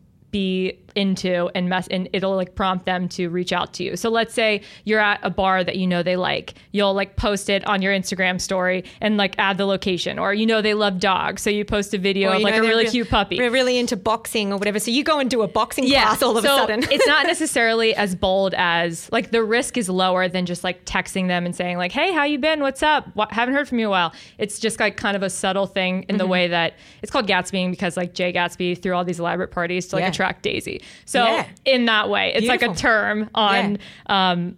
A: be into and mess and it'll like prompt them to reach out to you. So let's say you're at a bar that you know they like, you'll like post it on your Instagram story and like add the location, or you know they love dogs, so you post a video
B: or,
A: of like a really
B: re-
A: cute puppy.
B: We're really into boxing or whatever, so you go and do a boxing
A: yeah.
B: class all of
A: so
B: a sudden.
A: It's not necessarily as bold as like the risk is lower than just like texting them and saying like, hey, how you been? What's up? What, haven't heard from you in a while. It's just like kind of a subtle thing in mm-hmm. the way that it's called Gatsbying because like Jay Gatsby threw all these elaborate parties to like
B: yeah.
A: attract Daisy. So
B: yeah.
A: in that way, it's
B: Beautiful.
A: like a term on, yeah. um,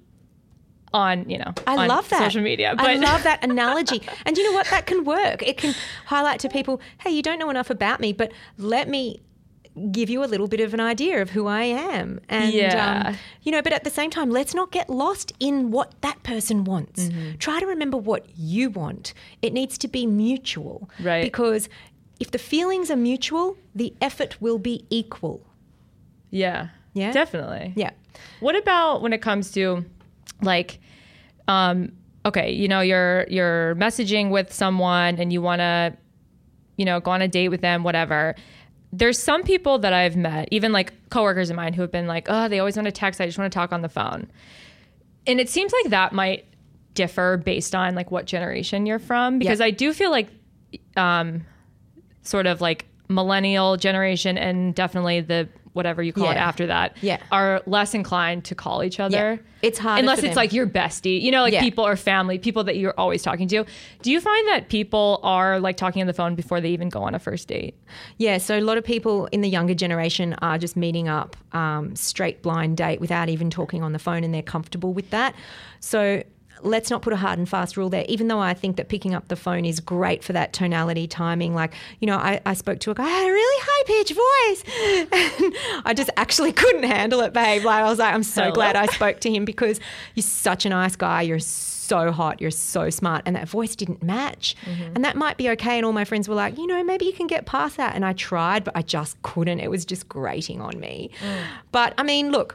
A: on, you know,
B: I
A: on
B: love that.
A: social media. But
B: I love that analogy. And you know what? That can work. It can highlight to people, hey, you don't know enough about me, but let me give you a little bit of an idea of who I am. And,
A: yeah.
B: um, you know, but at the same time, let's not get lost in what that person wants. Mm-hmm. Try to remember what you want. It needs to be mutual.
A: Right.
B: Because if the feelings are mutual, the effort will be equal.
A: Yeah.
B: Yeah.
A: Definitely.
B: Yeah.
A: What about when it comes to like, um, okay, you know, you're you're messaging with someone and you want to, you know, go on a date with them, whatever. There's some people that I've met, even like coworkers of mine, who have been like, oh, they always want to text. I just want to talk on the phone. And it seems like that might differ based on like what generation you're from, because
B: yeah.
A: I do feel like um, sort of like millennial generation and definitely the whatever you call
B: yeah.
A: it after that
B: yeah.
A: are less inclined to call each other.
B: Yeah. It's hard
A: unless
B: for
A: it's
B: them.
A: like your bestie, you know, like
B: yeah.
A: people or family, people that you're always talking to. Do you find that people are like talking on the phone before they even go on a first date?
B: Yeah, so a lot of people in the younger generation are just meeting up um, straight blind date without even talking on the phone, and they're comfortable with that. So let's not put a hard and fast rule there, even though I think that picking up the phone is great for that tonality timing. Like, you know, I, I spoke to a guy, I had a really high-pitched voice. And I just actually couldn't handle it, babe. Like, I was like, I'm so
A: Hello.
B: glad I spoke to him because you're such a nice guy. You're so hot. You're so smart. And that voice didn't match. Mm-hmm. And that might be okay. And all my friends were like, you know, maybe you can get past that. And I tried, but I just couldn't. It was just grating on me. Mm. But, I mean, look,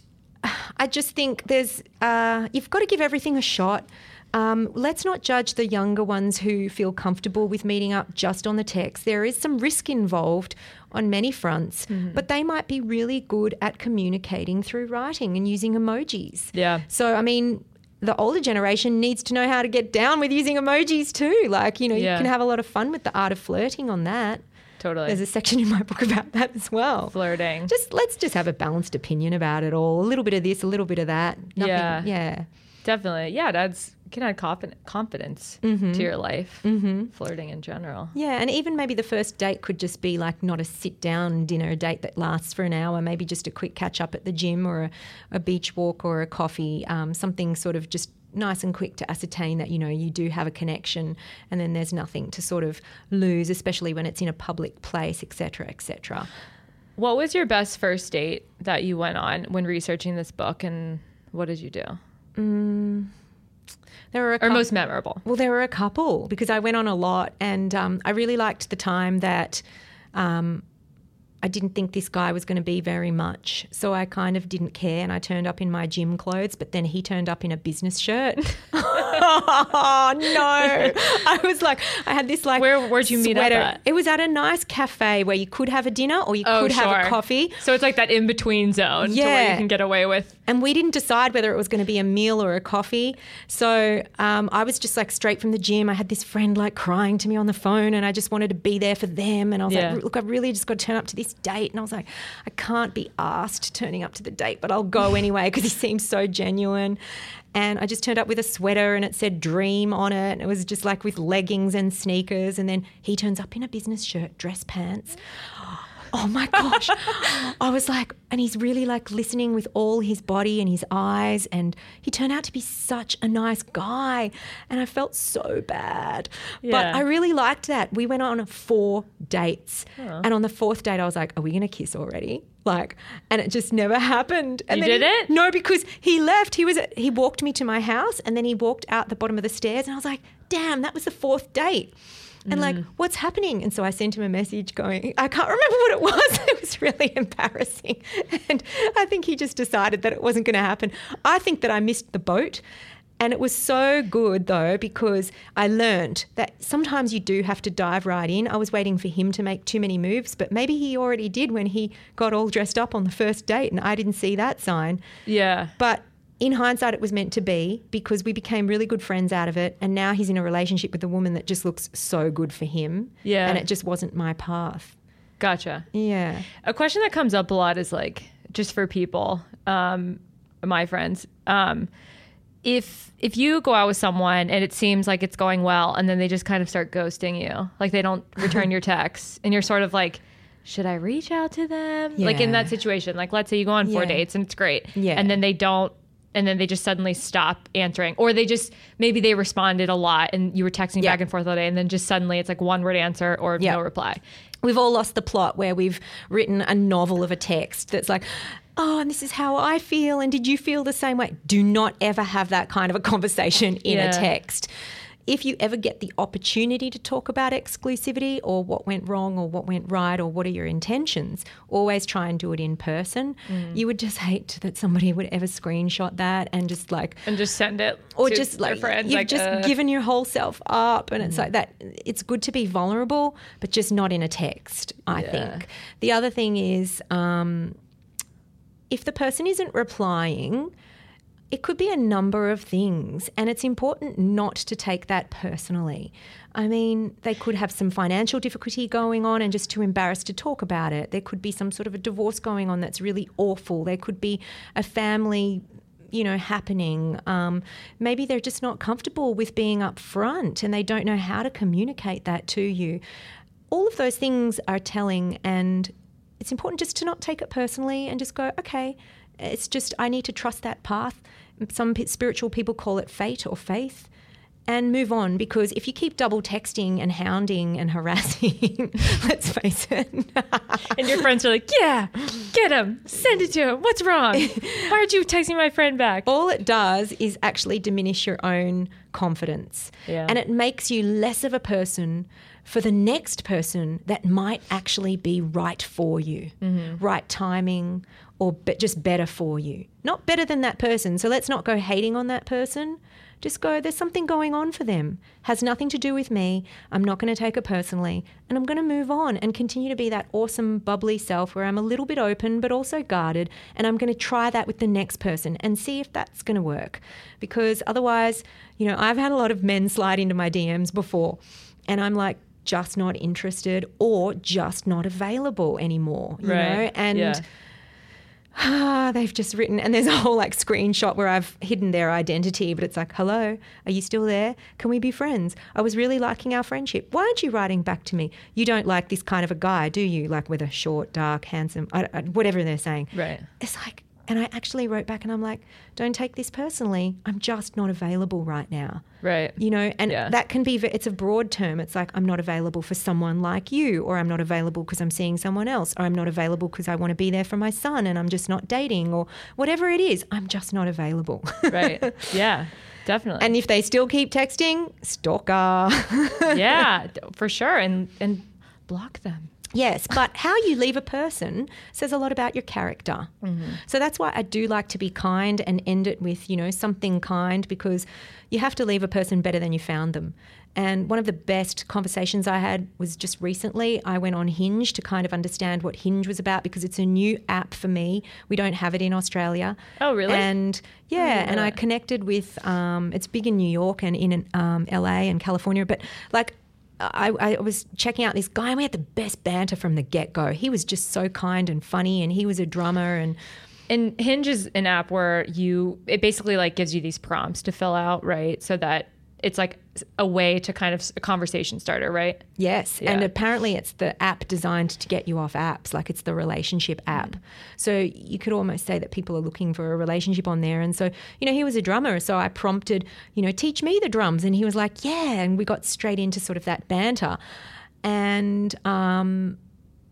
B: I just think there's, uh, you've got to give everything a shot. Um, let's not judge the younger ones who feel comfortable with meeting up just on the text. There is some risk involved on many fronts, mm-hmm. but they might be really good at communicating through writing and using emojis.
A: Yeah.
B: So, I mean, the older generation needs to know how to get down with using emojis too. Like, you know,
A: yeah.
B: you can have a lot of fun with the art of flirting on that.
A: Totally.
B: There's a section in my book about that as well.
A: Flirting.
B: Just let's just have a balanced opinion about it all. A little bit of this, a little bit of that. Nothing,
A: yeah.
B: Yeah.
A: Definitely. Yeah, it adds, can add confidence, confidence
B: mm-hmm.
A: to your life.
B: Mm-hmm.
A: Flirting in general.
B: Yeah, and even maybe the first date could just be like not a sit-down dinner date that lasts for an hour, maybe just a quick catch-up at the gym or a, a beach walk or a coffee, um, something sort of just nice and quick to ascertain that, you know, you do have a connection, and then there's nothing to sort of lose, especially when it's in a public place, et cetera, et cetera.
A: What was your best first date that you went on when researching this book, and what did you do?
B: Mm, there were a
A: or
B: couple,
A: most memorable?
B: Well, there were a couple because I went on a lot, and um, I really liked the time that um, I didn't think this guy was going to be very much. So I kind of didn't care, and I turned up in my gym clothes, but then he turned up in a business shirt. Oh, no. I was like, I had this like
A: Where, where'd you meet
B: sweater.
A: up at?
B: It was at a nice cafe where you could have a dinner or you
A: oh,
B: could
A: sure.
B: have a coffee.
A: So it's like that in-between zone
B: yeah.
A: to where you can get away with.
B: And we didn't decide whether it was going to be a meal or a coffee. So um, I was just like straight from the gym. I had this friend like crying to me on the phone, and I just wanted to be there for them. And I was
A: yeah.
B: like, look, I've really just got to turn up to this date. And I was like, I can't be asked turning up to the date, but I'll go anyway because he seems so genuine. And I just turned up with a sweater and it said dream on it. And it was just like with leggings and sneakers. And then he turns up in a business shirt, dress pants. Oh my gosh. I was like, and he's really like listening with all his body and his eyes. And he turned out to be such a nice guy. And I felt so bad.
A: Yeah.
B: But I really liked that. We went on four dates.
A: Oh.
B: And on the fourth date, I was like, are we going to kiss already? Like, and it just never happened. And
A: you
B: then
A: did
B: he,
A: it?
B: No, because he left. He was at, he walked me to my house, and then he walked out the bottom of the stairs, and I was like, damn, that was the fourth date. And like, what's happening? And so I sent him a message going, I can't remember what it was. It was really embarrassing. And I think he just decided that it wasn't going to happen. I think that I missed the boat. And it was so good, though, because I learned that sometimes you do have to dive right in. I was waiting for him to make too many moves, but maybe he already did when he got all dressed up on the first date and I didn't see that sign.
A: Yeah.
B: But in hindsight, it was meant to be because we became really good friends out of it. And now he's in a relationship with a woman that just looks so good for him.
A: Yeah.
B: And it just wasn't my path.
A: Gotcha.
B: Yeah.
A: A question that comes up a lot is like, just for people, um, my friends, um, if if you go out with someone and it seems like it's going well and then they just kind of start ghosting you, like they don't return your texts and you're sort of like, should I reach out to them?
B: Yeah.
A: Like in that situation, like let's say you go on four
B: Yeah.
A: dates and it's great.
B: Yeah.
A: And then they don't, and then they just suddenly stop answering, or they just, maybe they responded a lot and you were texting
B: Yeah.
A: back and forth all day and then just suddenly it's like one word answer or
B: Yeah.
A: no reply.
B: We've all lost the plot where we've written a novel of a text that's like, oh, and this is how I feel. And did you feel the same way? Do not ever have that kind of a conversation in
A: Yeah.
B: a text. If you ever get the opportunity to talk about exclusivity or what went wrong or what went right or what are your intentions, always try and do it in person.
A: Mm.
B: You would just hate that somebody would ever screenshot that and just like,
A: And just send it
B: or
A: to
B: just
A: their
B: like
A: friends.
B: you've
A: like,
B: just
A: uh,
B: given your whole self up, and it's like that. It's good to be vulnerable, but just not in a text. I
A: Yeah.
B: think the other thing is, um, if the person isn't replying, it could be a number of things, and it's important not to take that personally. I mean, they could have some financial difficulty going on and just too embarrassed to talk about it. There could be some sort of a divorce going on that's really awful. There could be a family, you know, happening. Um, maybe they're just not comfortable with being upfront and they don't know how to communicate that to you. All of those things are telling, and it's important just to not take it personally and just go, okay, it's just I need to trust that path. Some p- spiritual people call it fate or faith, and move on, because if you keep double texting and hounding and harassing, let's face it.
A: and your friends are like, yeah, get him, send it to him. What's wrong? Why aren't you texting my friend back?
B: All it does is actually diminish your own confidence.
A: Yeah.
B: And it makes you less of a person for the next person that might actually be right for you,
A: Mm-hmm.
B: right timing, or be- just better for you. Not better than that person. So let's not go hating on that person. Just go, there's something going on for them. Has nothing to do with me. I'm not going to take it personally. And I'm going to move on and continue to be that awesome, bubbly self where I'm a little bit open but also guarded. And I'm going to try that with the next person and see if that's going to work. Because otherwise, you know, I've had a lot of men slide into my D Ms before. And I'm like, just not interested or just not available anymore, you
A: Right.
B: know? And
A: Yeah.
B: ah, they've just written, and there's a whole like screenshot where I've hidden their identity, but it's like, hello, are you still there? Can we be friends? I was really liking our friendship. Why aren't you writing back to me? You don't like this kind of a guy, do you? Like with a short, dark, handsome, I, I, whatever they're saying.
A: Right.
B: It's like, and I actually wrote back and I'm like, don't take this personally. I'm just not available right now.
A: Right.
B: You know, and
A: Yeah.
B: that can be, it's a broad term. It's like, I'm not available for someone like you, or I'm not available because I'm seeing someone else, or I'm not available because I want to be there for my son and I'm just not dating, or whatever it is, I'm just not available.
A: Right. Yeah, definitely.
B: And if they still keep texting, stalker.
A: yeah, for sure. And, and block them.
B: Yes, but how you leave a person says a lot about your character. Mm-hmm. So that's why I do like to be kind and end it with, you know, something kind, because you have to leave a person better than you found them. And one of the best conversations I had was just recently. I went on Hinge to kind of understand what Hinge was about, because it's a new app for me. We don't have it in Australia.
A: Oh, really?
B: And yeah,
A: know
B: and I
A: that.
B: connected with, um, it's big in New York and in um, L A and California, but like, I, I was checking out this guy and we had the best banter from the get-go. He was just so kind and funny, and he was a drummer. And
A: And Hinge is an app where you, it basically like gives you these prompts to fill out, right? So that it's like a way to kind of a conversation starter, right?
B: yes,
A: Yeah.
B: and apparently it's the app designed to get you off apps, like it's the relationship app. So you could almost say that people are looking for a relationship on there. And so, you know, he was a drummer, so I prompted, you know, teach me the drums. And he was like, yeah, and we got straight into sort of that banter. And um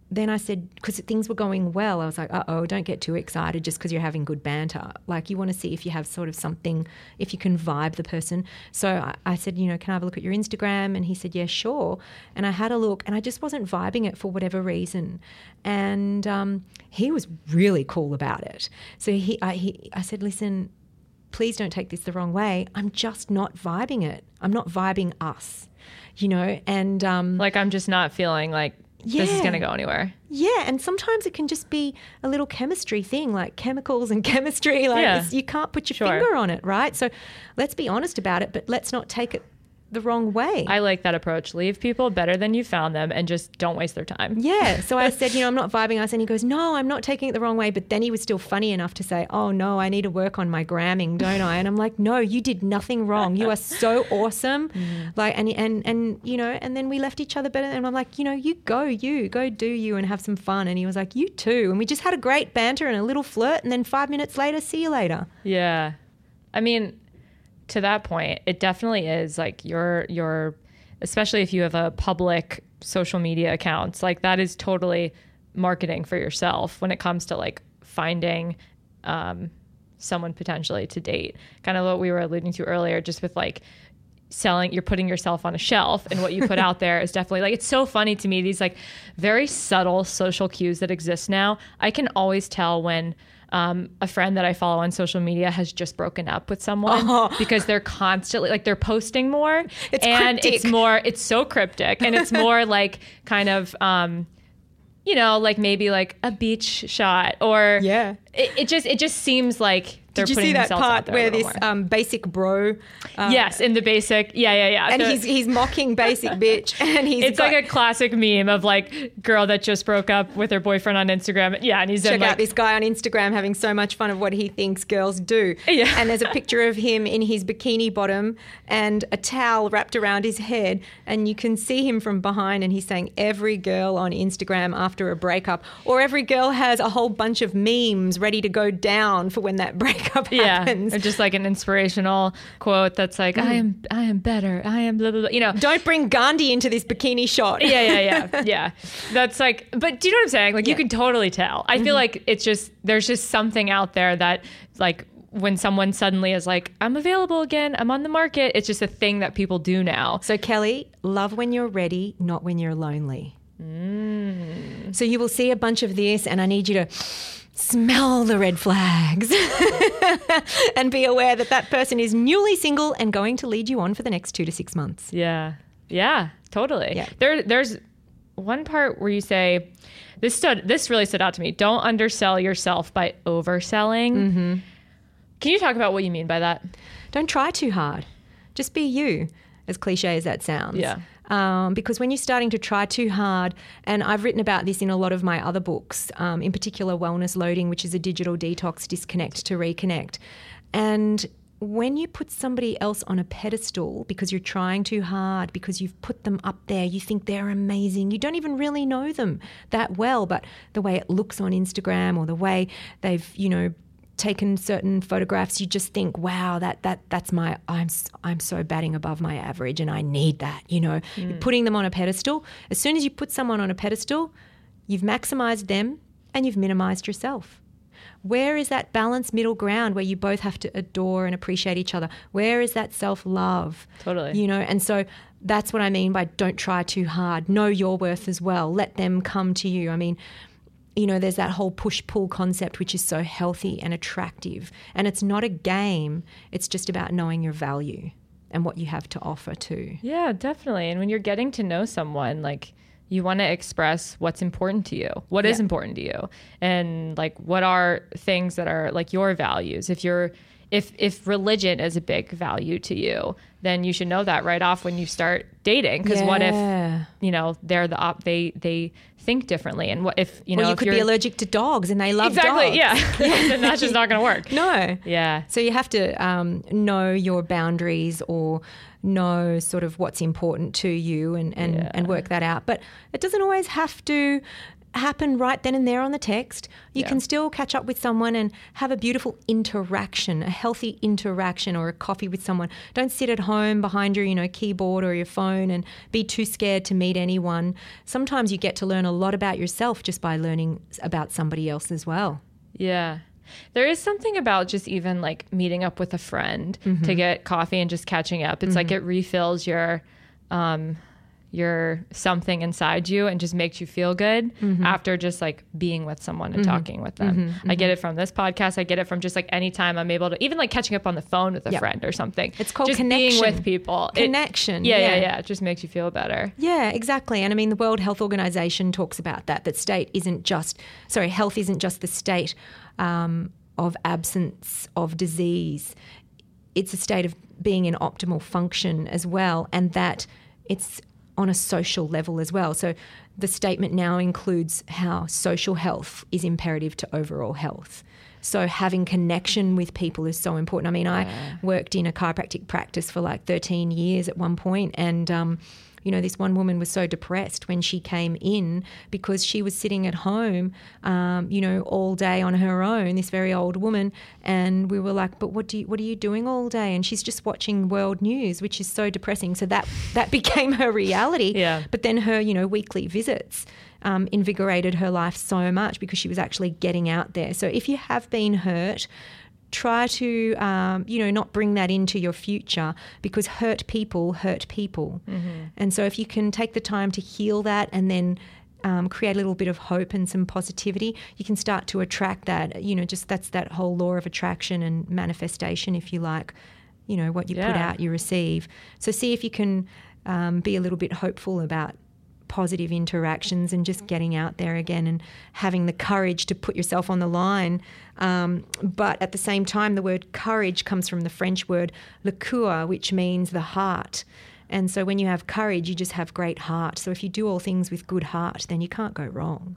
B: then I said, because things were going well, I was like, uh-oh, don't get too excited just because you're having good banter. Like, you want to see if you have sort of something, if you can vibe the person. So I, I said, you know, can I have a look at your Instagram? And he said, yeah, sure. And I had a look, and I just wasn't vibing it for whatever reason. And um, he was really cool about it. So he I, he, I said, listen, please don't take this the wrong way. I'm just not vibing it. I'm not vibing us, you know, and... Um,
A: like, I'm just not feeling like
B: yeah.
A: this is going to go anywhere.
B: Yeah, and sometimes it can just be a little chemistry thing, like chemicals and chemistry. Like
A: yeah.
B: it's, you can't put your
A: sure.
B: finger on it, right? So let's be honest about it, but let's not take it the wrong way.
A: I like that approach. Leave people better than you found them and just don't waste their time.
B: Yeah. So I said, you know, I'm not vibing us. And he goes, no, I'm not taking it the wrong way. But then he was still funny enough to say, oh, no, I need to work on my gramming, don't I? And I'm like, no, you did nothing wrong. You are so awesome. Mm. Like, and, and, and, you know, and then we left each other better. And I'm like, you know, you go, you go do you and have some fun. And he was like, you too. And we just had a great banter and a little flirt. And then five minutes later, see you later.
A: Yeah. I mean, to that point, it definitely is like your, your, especially if you have a public social media accounts, like that is totally marketing for yourself when it comes to like finding um, someone potentially to date. Kind of what we were alluding to earlier, just with like selling, you're putting yourself on a shelf, and what you put out there is definitely like, it's so funny to me, these like very subtle social cues that exist now. I can always tell when Um, a friend that I follow on social media has just broken up with someone oh. because they're constantly like they're posting more
B: it's
A: and
B: cryptic.
A: it's more, it's so cryptic, and it's more like kind of, um, you know, like maybe like a beach shot or
B: yeah,
A: it, it just, it just seems like they're
B: Did you
A: putting
B: see that
A: themselves
B: part
A: out there
B: where
A: a little
B: this
A: more.
B: um, basic bro? Uh,
A: yes, in the basic, yeah, yeah, yeah.
B: And
A: the,
B: he's he's mocking basic bitch, and he's
A: it's
B: got,
A: like a classic meme of like girl that just broke up with her boyfriend on Instagram. Yeah, and he's
B: check
A: in, like,
B: out this guy on Instagram having so much fun of what he thinks girls do.
A: Yeah.
B: And there's a picture of him in his bikini bottom and a towel wrapped around his head, and you can see him from behind, and he's saying every girl on Instagram after a breakup, or every girl has a whole bunch of memes ready to go down for when that breakup
A: yeah.
B: happens.
A: Or just like an inspirational quote that's like, mm. I am I am better. I am blah, blah, blah. You know.
B: Don't bring Gandhi into this bikini shot.
A: yeah, yeah, yeah. Yeah. That's like, but do you know what I'm saying? Like, yeah. you can totally tell. I mm-hmm. feel like it's just, there's just something out there that like when someone suddenly is like, I'm available again, I'm on the market. It's just a thing that people do now.
B: So Kelly, love when you're ready, not when you're lonely.
A: Mm.
B: So you will see a bunch of this, and I need you to smell the red flags and be aware that that person is newly single and going to lead you on for the next two to six months.
A: Yeah. Yeah, totally.
B: Yeah.
A: There, there's one part where you say, this stood, this really stood out to me. Don't undersell yourself by overselling.
B: Mm-hmm.
A: Can you talk about what you mean by that?
B: Don't try too hard. Just be you, as cliche as that sounds.
A: Yeah.
B: Um, because when you're starting to try too hard, and I've written about this in a lot of my other books, um, in particular Wellness Loading, which is a digital detox, disconnect to reconnect. And when you put somebody else on a pedestal because you're trying too hard, because you've put them up there, you think they're amazing, you don't even really know them that well, but the way it looks on Instagram or the way they've, you know, taken certain photographs, you just think, wow, that that that's my I'm I'm so batting above my average, and I need that. You know, mm. you're putting them on a pedestal. As soon as you put someone on a pedestal, you've maximized them and you've minimized yourself. Where is that balanced middle ground where you both have to adore and appreciate each other? Where is that self-love?
A: Totally.
B: You know, and so that's what I mean by don't try too hard. Know your worth as well. Let them come to you. I mean, you know, there's that whole push-pull concept, which is so healthy and attractive. And it's not a game. It's just about knowing your value and what you have to offer too.
A: Yeah, definitely. And when you're getting to know someone, like, you want to express what's important to you, what yeah. is important to you, and like what are things that are like your values. If you're, if if religion is a big value to you, then you should know that right off when you start dating. Because
B: yeah.
A: what if, you know, they're the op, they they think differently, and what if you know,
B: or you
A: if
B: could
A: you're,
B: be allergic to dogs and they love
A: exactly,
B: dogs.
A: Exactly, yeah, then that's just not going to work.
B: No.
A: Yeah.
B: So you have to um, know your boundaries, or know sort of what's important to you, and, and,
A: yeah.
B: and work that out. But it doesn't always have to happen right then and there on the text. You
A: Yeah.
B: can still catch up with someone and have a beautiful interaction, a healthy interaction, or a coffee with someone. Don't sit at home behind your, you know, keyboard or your phone and be too scared to meet anyone. Sometimes you get to learn a lot about yourself just by learning about somebody else as well.
A: Yeah. There is something about just even like meeting up with a friend
B: Mm-hmm.
A: to get coffee and just catching up. It's like it refills your um your something inside you and just makes you feel good
B: Mm-hmm.
A: after just like being with someone and talking with them. I get it from this podcast. I get it from just like anytime I'm able to even like catching up on the phone with a
B: Yep.
A: friend or something.
B: It's called
A: just
B: connection.
A: being with people. It-
B: Connection.
A: yeah, yeah,
B: yeah.
A: yeah. It just makes you feel better.
B: Yeah, exactly. And I mean, the World Health Organization talks about that, that state isn't just, sorry, health isn't just the state um, of absence of disease. It's a state of being in optimal function as well, and that it's on a social level as well. So the statement now includes how social health is imperative to overall health. So having connection with people is so important. I mean, I worked in a chiropractic practice for like thirteen years at one point, and um, you know, this one woman was so depressed when she came in because she was sitting at home, um, you know, all day on her own, this very old woman. And we were like, but what do you, what are you doing all day? And she's just watching world news, which is so depressing. So that, that became her reality.
A: Yeah.
B: But then her, you know, weekly visits um, invigorated her life so much because she was actually getting out there. So if you have been hurt, try to, um, you know, not bring that into your future, because hurt people hurt people. Mm-hmm. And so if you can take the time to heal that and then um, create a little bit of hope and some positivity, you can start to attract that. You know, just that's that whole law of attraction and manifestation, if you like. You know, what you put
A: Yeah.
B: out, you receive. So see if you can um, be a little bit hopeful about positive interactions and just getting out there again and having the courage to put yourself on the line. Um, but at the same time, the word courage comes from the French word le cœur, which means the heart. And so when you have courage, you just have great heart. So if you do all things with good heart, then you can't go wrong.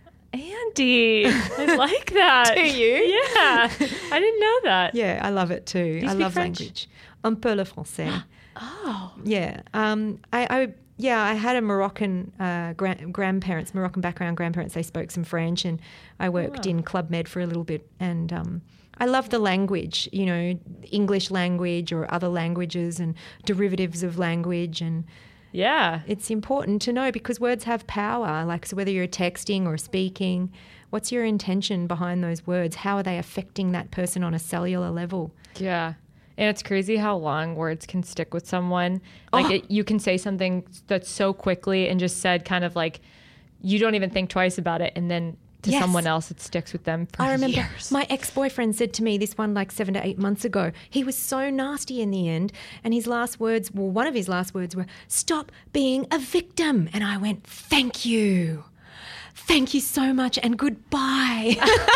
A: Andy, I like that.
B: Do you?
A: Yeah. I didn't know that.
B: Yeah, I love it too.
A: you
B: I
A: speak
B: love
A: French?
B: language. Un peu le français.
A: Oh.
B: Yeah. Um, I, I yeah, I had a Moroccan uh, gra- grandparents, Moroccan background grandparents. They spoke some French, and I worked
A: Oh.
B: in Club Med for a little bit. And um, I love the language, you know, English language or other languages and derivatives of language. And
A: Yeah.
B: it's important to know because words have power. Like, so whether you're texting or speaking, what's your intention behind those words? How are they affecting that person on a cellular level?
A: Yeah. And it's crazy how long words can stick with someone. Like
B: Oh.
A: it, you can say something that's so quickly and just said kind of like, you don't even think twice about it. And then to
B: Yes.
A: someone else, it sticks with them for
B: I remember
A: years.
B: my ex-boyfriend said to me this one like seven to eight months ago. He was so nasty in the end. And his last words, well, one of his last words were, "Stop being a victim." And I went, "Thank you. Thank you so much and goodbye."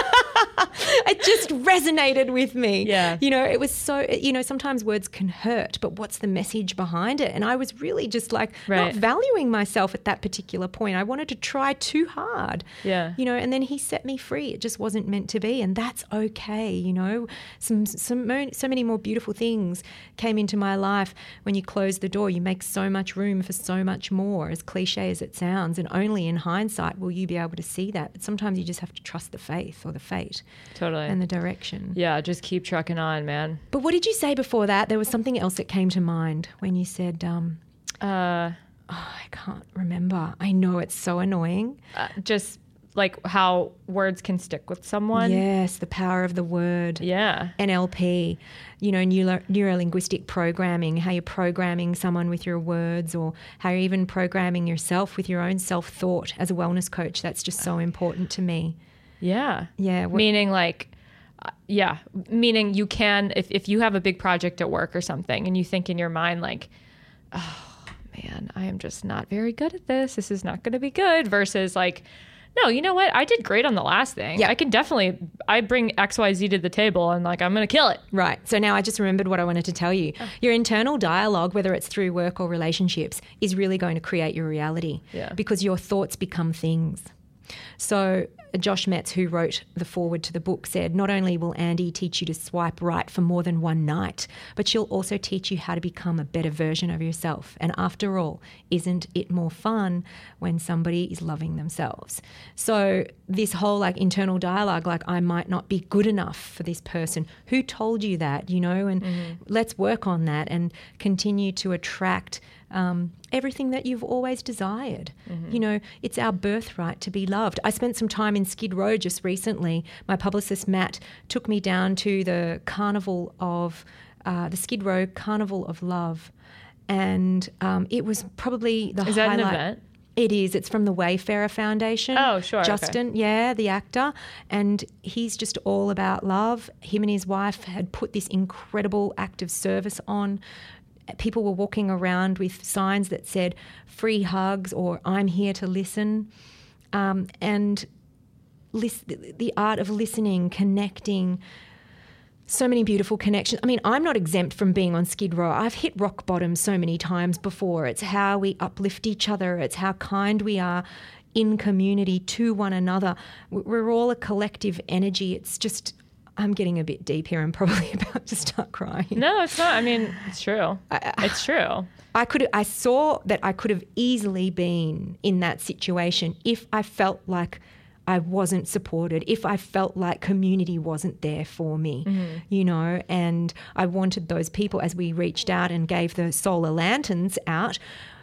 B: It just resonated with me.
A: Yeah.
B: You know, it was so, you know, sometimes words can hurt, but what's the message behind it? And I was really just like
A: Right.
B: not valuing myself at that particular point. I wanted to try too hard.
A: Yeah.
B: You know, and then he set me free. It just wasn't meant to be, and that's okay. You know, some some mo- so many more beautiful things came into my life when you close the door. You make so much room for so much more, as cliche as it sounds, and only in hindsight will you be able to see that. But sometimes you just have to trust the faith or the fate
A: Totally.
B: and the direction.
A: Yeah. Just keep trucking on, man.
B: But what did you say before that? There was something else that came to mind when you said, um,
A: Uh,
B: oh, I can't remember. I know it's so annoying.
A: uh, just like how words can stick with someone.
B: Yes, the power of the word.
A: Yeah.
B: N L P, you know, neuro, neuro-linguistic programming, how you're programming someone with your words, or how you're even programming yourself with your own self-thought as a wellness coach. That's just so important to me.
A: Yeah.
B: Yeah. what-
A: Meaning like, uh, yeah, meaning you can, if, if you have a big project at work or something and you think in your mind like, oh man, I am just not very good at this. This is not going to be good, versus like, no, you know what? I did great on the last thing.
B: Yeah.
A: I can definitely, I bring X Y Z to the table and like, I'm going to kill it.
B: Right. So now I just remembered what I wanted to tell you. Your internal dialogue, whether it's through work or relationships, is really going to create your reality.
A: Yeah.
B: Because your thoughts become things. So Josh Metz, who wrote the foreword to the book, said, not only will Andi teach you to swipe right for more than one night, but she'll also teach you how to become a better version of yourself. And after all, isn't it more fun when somebody is loving themselves? So this whole like internal dialogue, like I might not be good enough for this person. Who told you that, you know? And mm-hmm. let's work on that and continue to attract Um, everything that you've always desired. Mm-hmm. You know, it's our birthright to be loved. I spent some time in Skid Row just recently. My publicist, Matt, took me down to the carnival of, uh, the Skid Row Carnival of Love. And um, it was probably the
A: Is
B: highlight.
A: Is that an event?
B: It is. It's from the Wayfarer Foundation.
A: Oh, sure.
B: Justin,
A: okay.
B: yeah, the actor. And he's just all about love. Him and his wife had put this incredible act of service on. People were walking around with signs that said free hugs or I'm here to listen. Um, and lis- the art of listening, connecting, so many beautiful connections. I mean, I'm not exempt from being on Skid Row. I've hit rock bottom so many times before. It's how we uplift each other. It's how kind we are in community to one another. We're all a collective energy. It's just... I'm getting a bit deep here and probably about to start crying.
A: No, it's not. I mean, it's true. I, it's true.
B: I could. I saw that I could have easily been in that situation if I felt like I wasn't supported, if I felt like community wasn't there for me, mm-hmm. you know, and I wanted those people, as we reached out and gave the solar lanterns out,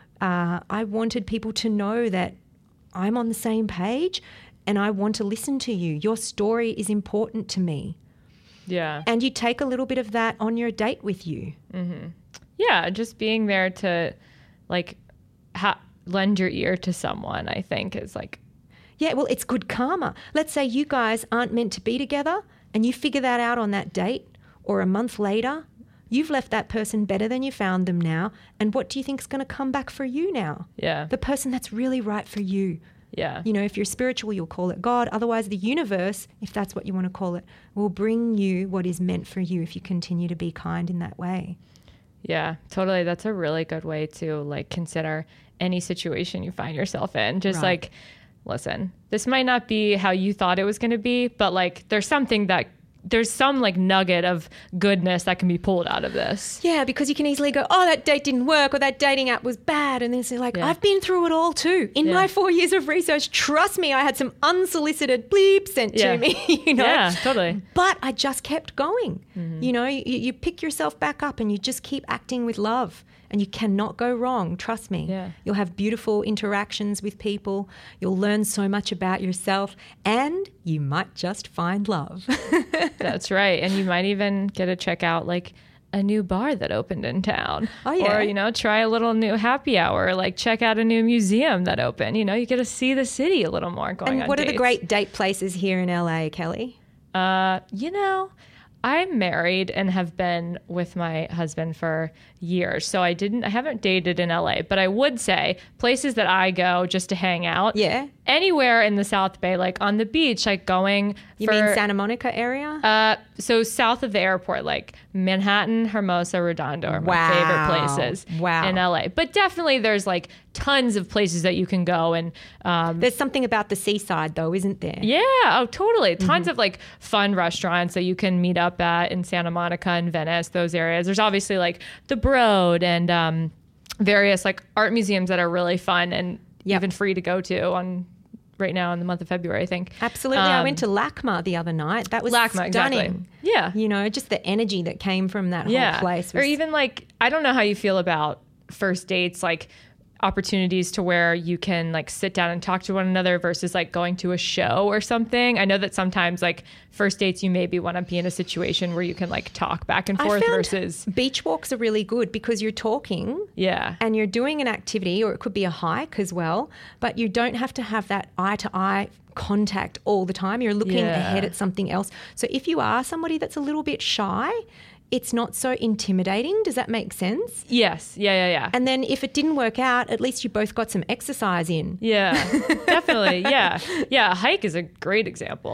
B: uh, I wanted people to know that I'm on the same page and I want to listen to you. Your story is important to me.
A: Yeah.
B: And you take a little bit of that on your date with you.
A: Mm-hmm. Yeah, just being there to, like, ha- lend your ear to someone, I think, is like...
B: Yeah, well, it's good karma. Let's say you guys aren't meant to be together and you figure that out on that date, or a month later, you've left that person better than you found them now. And what do you think is going to come back for you now?
A: Yeah.
B: The person that's really right for you.
A: Yeah.
B: You know, if you're spiritual, you'll call it God. Otherwise, the universe, if that's what you want to call it, will bring you what is meant for you if you continue to be kind in that way.
A: Yeah, totally. That's a really good way to, like, consider any situation you find yourself in. Just
B: Right.
A: like, listen, this might not be how you thought it was going to be, but, like, there's something that there's some like nugget of goodness that can be pulled out of this.
B: Yeah, because you can easily go, oh, that date didn't work, or that dating app was bad. And then it's like,
A: Yeah.
B: I've been through it all too. In
A: Yeah.
B: my four years of research, trust me, I had some unsolicited bleep sent
A: Yeah.
B: to me, you know.
A: Yeah, totally.
B: But I just kept going.
A: Mm-hmm.
B: You know, you, you pick yourself back up and you just keep acting with love. And you cannot go wrong, trust me.
A: Yeah.
B: You'll have beautiful interactions with people. You'll learn so much about yourself. And you might just find love.
A: That's right. And you might even get to check out like a new bar that opened in town.
B: Oh, yeah.
A: Or, you know, try a little new happy hour, like check out a new museum that opened. You know, you get to see the city a little more going
B: And
A: on
B: what
A: dates.
B: are the great date places here in L A, Kelly?
A: Uh, you know, I'm married and have been with my husband for years. So I didn't, I haven't dated in L A, but I would say places that I go just to hang out.
B: Yeah.
A: Anywhere in the South Bay, like on the beach, like going
B: You
A: for,
B: mean Santa Monica area?
A: Uh, so south of the airport, like Manhattan, Hermosa, Redondo are my
B: Wow.
A: favorite places
B: Wow.
A: in L A. But definitely there's like tons of places that you can go. And um,
B: There's something about the seaside, though, isn't there?
A: yeah, oh, totally. Tons
B: Mm-hmm.
A: of like fun restaurants that you can meet up at in Santa Monica and Venice, those areas. There's obviously like the Broad and um, various like art museums that are really fun and
B: Yep.
A: even free to go to on right now in the month of February, I think.
B: Absolutely. I
A: Um,
B: went to LACMA the other night. That was
A: LACMA,
B: stunning.
A: exactly. Yeah.
B: You know, just the energy that came from that
A: yeah.
B: whole place.
A: Or
B: Was,
A: even like, I don't know how you feel about first dates, like opportunities to where you can like sit down and talk to one another versus like going to a show or something. I know that sometimes like first dates, you maybe want to be in a situation where you can like talk back and
B: I
A: forth
B: found
A: versus.
B: beach walks are really good because you're talking
A: Yeah.
B: and you're doing an activity, or it could be a hike as well, but you don't have to have that eye to eye contact all the time. You're looking
A: Yeah.
B: ahead at something else. So if you are somebody that's a little bit shy, it's not so intimidating. Does that make sense?
A: Yes. Yeah. Yeah. Yeah.
B: And then if it didn't work out, at least you both got some exercise in.
A: Yeah, definitely. Yeah. Yeah. A hike is a great example of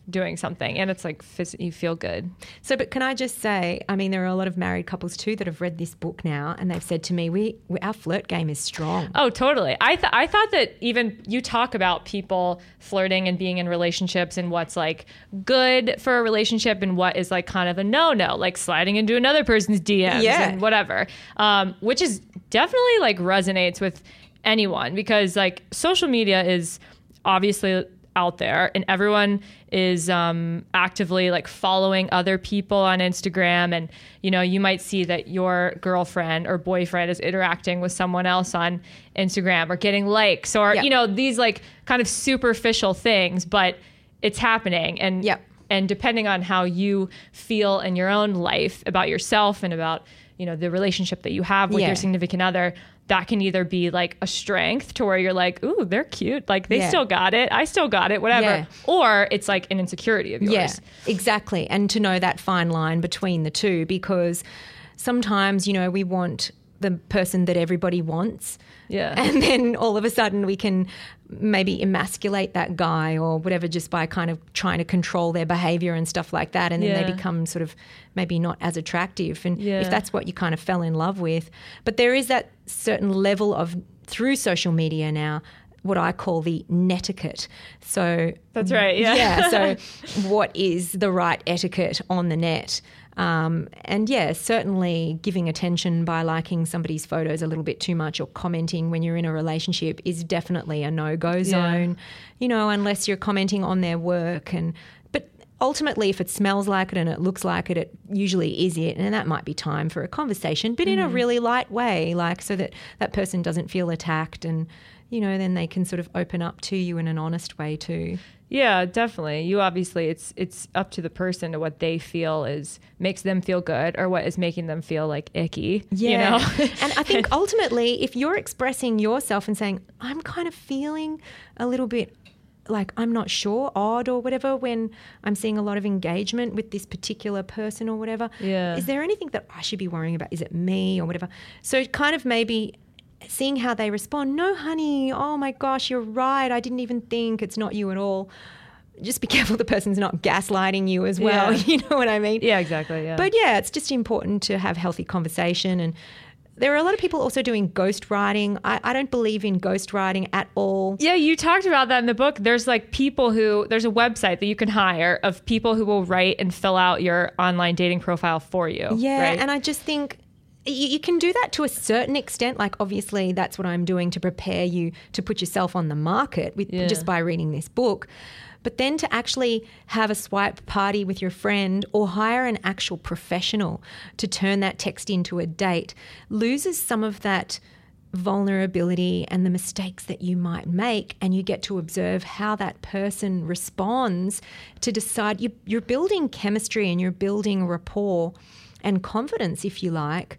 A: doing something, and it's like phys- you feel good.
B: So, but can I just say, I mean, there are a lot of married couples too that have read this book now, and they've said to me, we, we our flirt game is strong.
A: Oh, totally. I th- I thought that even you talk about people flirting and being in relationships and what's like good for a relationship and what is like kind of a no-no, like sliding into another person's D Ms
B: Yeah.
A: and whatever, um, which is definitely like resonates with anyone, because like social media is obviously out there and everyone is um, actively like following other people on Instagram, and you know, you might see that your girlfriend or boyfriend is interacting with someone else on Instagram or getting likes or
B: Yep.
A: you know, these like kind of superficial things, but it's happening. And
B: Yep.
A: and depending on how you feel in your own life about yourself and about, you know, the relationship that you have with
B: Yeah.
A: your significant other, that can either be like a strength to where you're like, ooh, they're cute. Like they
B: Yeah.
A: still got it. I still got it, whatever.
B: Yeah.
A: Or it's like an insecurity of yours.
B: Yeah, exactly. And to know that fine line between the two, because sometimes, you know, we want the person that everybody wants.
A: Yeah.
B: And then all of a sudden we can maybe emasculate that guy or whatever just by kind of trying to control their behavior and stuff like that. And then
A: Yeah.
B: they become sort of maybe not as attractive. And
A: Yeah.
B: if that's what you kind of fell in love with. But there is that certain level of, through social media now, what I call the netiquette. So
A: That's right. Yeah.
B: yeah. So what is the right etiquette on the net? Um, and yeah, certainly giving attention by liking somebody's photos a little bit too much or commenting when you're in a relationship is definitely a no-go zone, you know, unless you're commenting on their work. And but ultimately, if it smells like it and it looks like it, it usually is it. And that might be time for a conversation, but in a really light way, like so that that person doesn't feel attacked, and, you know, then they can sort of open up to you in an honest way too.
A: Yeah, definitely. You obviously, it's it's up to the person to what they feel is makes them feel good or what is making them feel like icky.
B: Yeah.
A: You know?
B: And I think ultimately, if you're expressing yourself and saying, I'm kind of feeling a little bit like I'm not sure, odd or whatever, when I'm seeing a lot of engagement with this particular person or whatever,
A: Yeah.
B: is there anything that I should be worrying about? Is it me or whatever? So kind of maybe seeing how they respond. No, honey, oh my gosh, you're right. I didn't even think, it's not you at all. Just be careful the person's not gaslighting you as well.
A: Yeah.
B: You know what I mean?
A: Yeah, exactly. Yeah.
B: But yeah, it's just important to have healthy conversation. And there are a lot of people also doing ghostwriting. I, I don't believe in ghostwriting at all.
A: Yeah, you talked about that in the book. There's like people who, there's a website that you can hire of people who will write and fill out your online dating profile for you.
B: Yeah,
A: right?
B: and I just think you, you can do that to a certain extent. Like obviously that's what I'm doing to prepare you to put yourself on the market with
A: Yeah.
B: just by reading this book. But then to actually have a swipe party with your friend or hire an actual professional to turn that text into a date loses some of that vulnerability and the mistakes that you might make, and you get to observe how that person responds to decide. You, you're building chemistry and you're building rapport and confidence, if you like,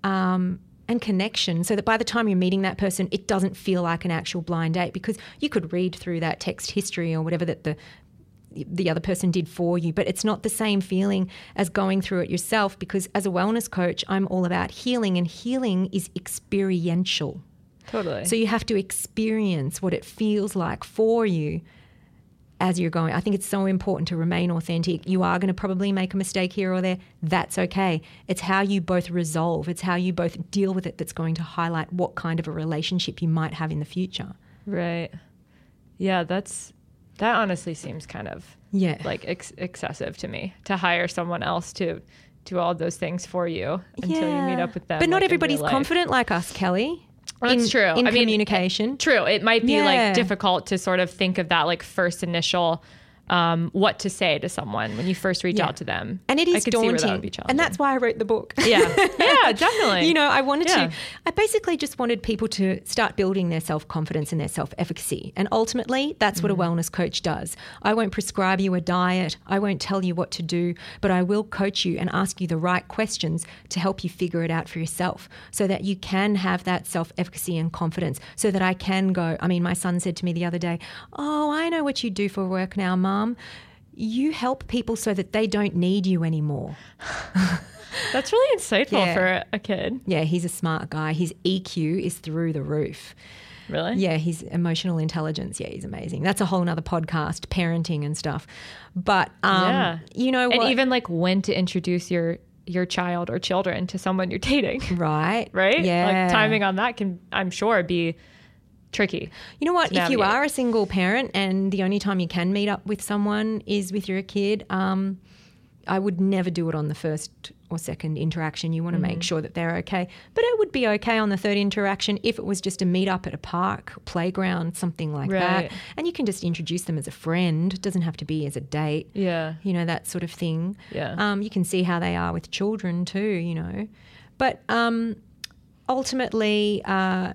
B: um, and connection, so that by the time you're meeting that person, it doesn't feel like an actual blind date, because you could read through that text history or whatever that the the other person did for you, but it's not the same feeling as going through it yourself, because as a wellness coach, I'm all about healing, and healing is experiential.
A: Totally.
B: So you have to experience what it feels like for you as you're going. I think it's so important to remain authentic. You are going to probably make a mistake here or there. That's okay. It's how you both resolve. It's how you both deal with it that's going to highlight what kind of a relationship you might have in the future.
A: Right. Yeah, that's that honestly seems kind of
B: Yeah.
A: like ex- excessive to me, to hire someone else to do all those things for you until you meet up with them.
B: But not
A: like, in
B: everybody's
A: real life.
B: confident like us, Kelly.
A: Well, that's
B: in,
A: true.
B: In
A: I mean,
B: communication.
A: True. It might be
B: Yeah.
A: like difficult to sort of think of that like first initial um, what to say to someone when you first reach
B: Yeah.
A: out to them.
B: And it
A: I
B: is
A: could see where that
B: daunting.
A: would be challenging.
B: And that's why I wrote the book.
A: Yeah. Yeah, definitely.
B: You know, I wanted
A: Yeah.
B: to, I basically just wanted people to start building their self-confidence and their self-efficacy. And ultimately, that's what a wellness coach does. I won't prescribe you a diet. I won't tell you what to do, but I will coach you and ask you the right questions to help you figure it out for yourself, so that you can have that self-efficacy and confidence, so that I can go. I mean, my son said to me the other day, oh, I know what you do for work now, Mum. you help people so that they don't need you anymore.
A: That's really insightful
B: Yeah.
A: for a kid.
B: Yeah, he's a smart guy. His E Q is through the roof.
A: Really?
B: Yeah, his emotional intelligence. Yeah, he's amazing. That's a whole nother podcast, parenting and stuff. But, um,
A: Yeah.
B: you know
A: And
B: what?
A: even like when to introduce your your child or children to someone you're dating,
B: right.
A: right?
B: Yeah.
A: Like timing on that can, I'm sure, be tricky.
B: You know what?
A: to
B: If you
A: navigate.
B: are a single parent and the only time you can meet up with someone is with your kid, um, I would never do it on the first or second interaction. You want to
A: Mm-hmm.
B: make sure that they're okay. But it would be okay on the third interaction if it was just a meet up at a park, playground, something like
A: Right.
B: that. And you can just introduce them as a friend. It doesn't have to be as a date.
A: Yeah.
B: You know, that sort of thing.
A: Yeah.
B: Um, you can see how they are with children too, you know. But um, ultimately, uh,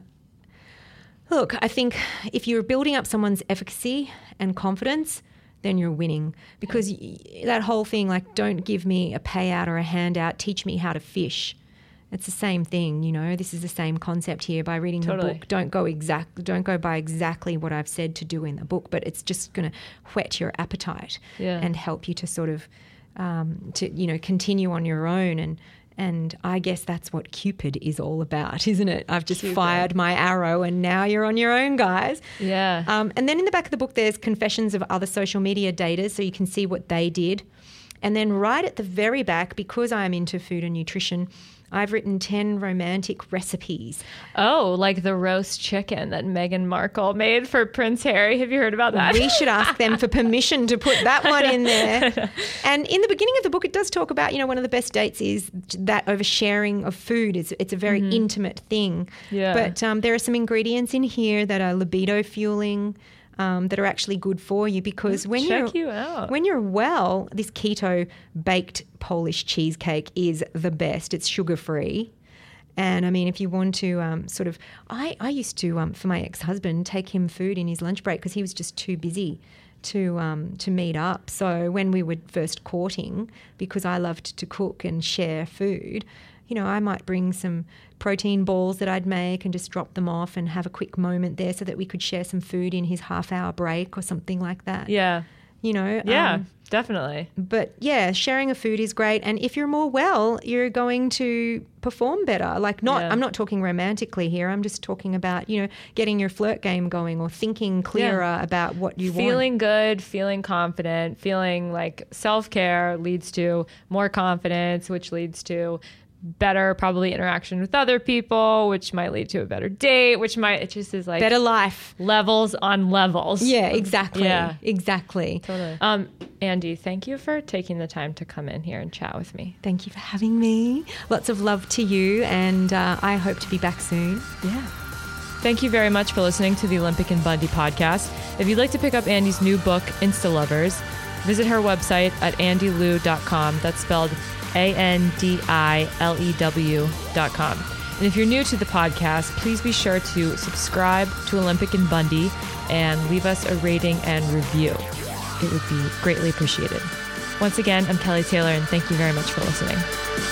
B: look, I think if you're building up someone's efficacy and confidence, then you're winning. Because y that whole thing, like, don't give me a payout or a handout, teach me how to fish. It's the same thing, you know. This is the same concept here. By reading
A: Totally.
B: the book, don't go exact, don't go by exactly what I've said to do in the book, but it's just going to whet your appetite
A: Yeah.
B: and help you to sort of, um, to you know, continue on your own. And and I guess that's what Cupid is all about, isn't it? I've just
A: Cupid.
B: fired my arrow, and now you're on your own, guys.
A: Yeah.
B: Um, and then in the back of the book, there's confessions of other social media daters, so you can see what they did. And then right at the very back, because I'm into food and nutrition, I've written ten romantic recipes.
A: Oh, like the roast chicken that Meghan Markle made for Prince Harry. Have you heard about that?
B: We should ask them for permission to put that one in there. And in the beginning of the book, it does talk about, you know, one of the best dates is that oversharing of food. It's, it's a very intimate thing.
A: Yeah.
B: But um, there are some ingredients in here that are libido fueling, um, that are actually good for you, because when
A: Check
B: you're
A: you out.
B: when you're well, this keto baked Polish cheesecake is the best. It's sugar free. And I mean, if you want to um, sort of, I, I used to, um, for my ex-husband, take him food in his lunch break because he was just too busy to um, to meet up. So when we were first courting, because I loved to cook and share food, you know, I might bring some protein balls that I'd make and just drop them off and have a quick moment there so that we could share some food in his half-hour break or something like that.
A: Yeah.
B: You know?
A: Yeah,
B: um,
A: definitely.
B: but yeah, sharing of food is great. And if you're more well, you're going to perform better. Like not,
A: Yeah.
B: I'm not talking romantically here. I'm just talking about, you know, getting your flirt game going or thinking clearer about what you want.
A: Feeling good, feeling confident, feeling like self-care leads to more confidence, which leads to better probably interaction with other people, which might lead to a better date, which might, it just is like
B: Better life.
A: levels on levels.
B: Yeah, exactly.
A: Yeah.
B: Exactly.
A: Totally. Um, Andy, thank you for taking the time to come in here and chat with me.
B: Thank you for having me. Lots of love to you. And uh, I hope to be back soon.
A: Yeah. Thank you very much for listening to the Olympic and Bundy podcast. If you'd like to pick up Andy's new book, Insta Lovers, visit her website at andy lew dot com. That's spelled A N D I L E W dot com. And if you're new to the podcast, please be sure to subscribe to Olympic and Bundy and leave us a rating and review. It would be greatly appreciated. Once again, I'm Kelly Taylor, and thank you very much for listening.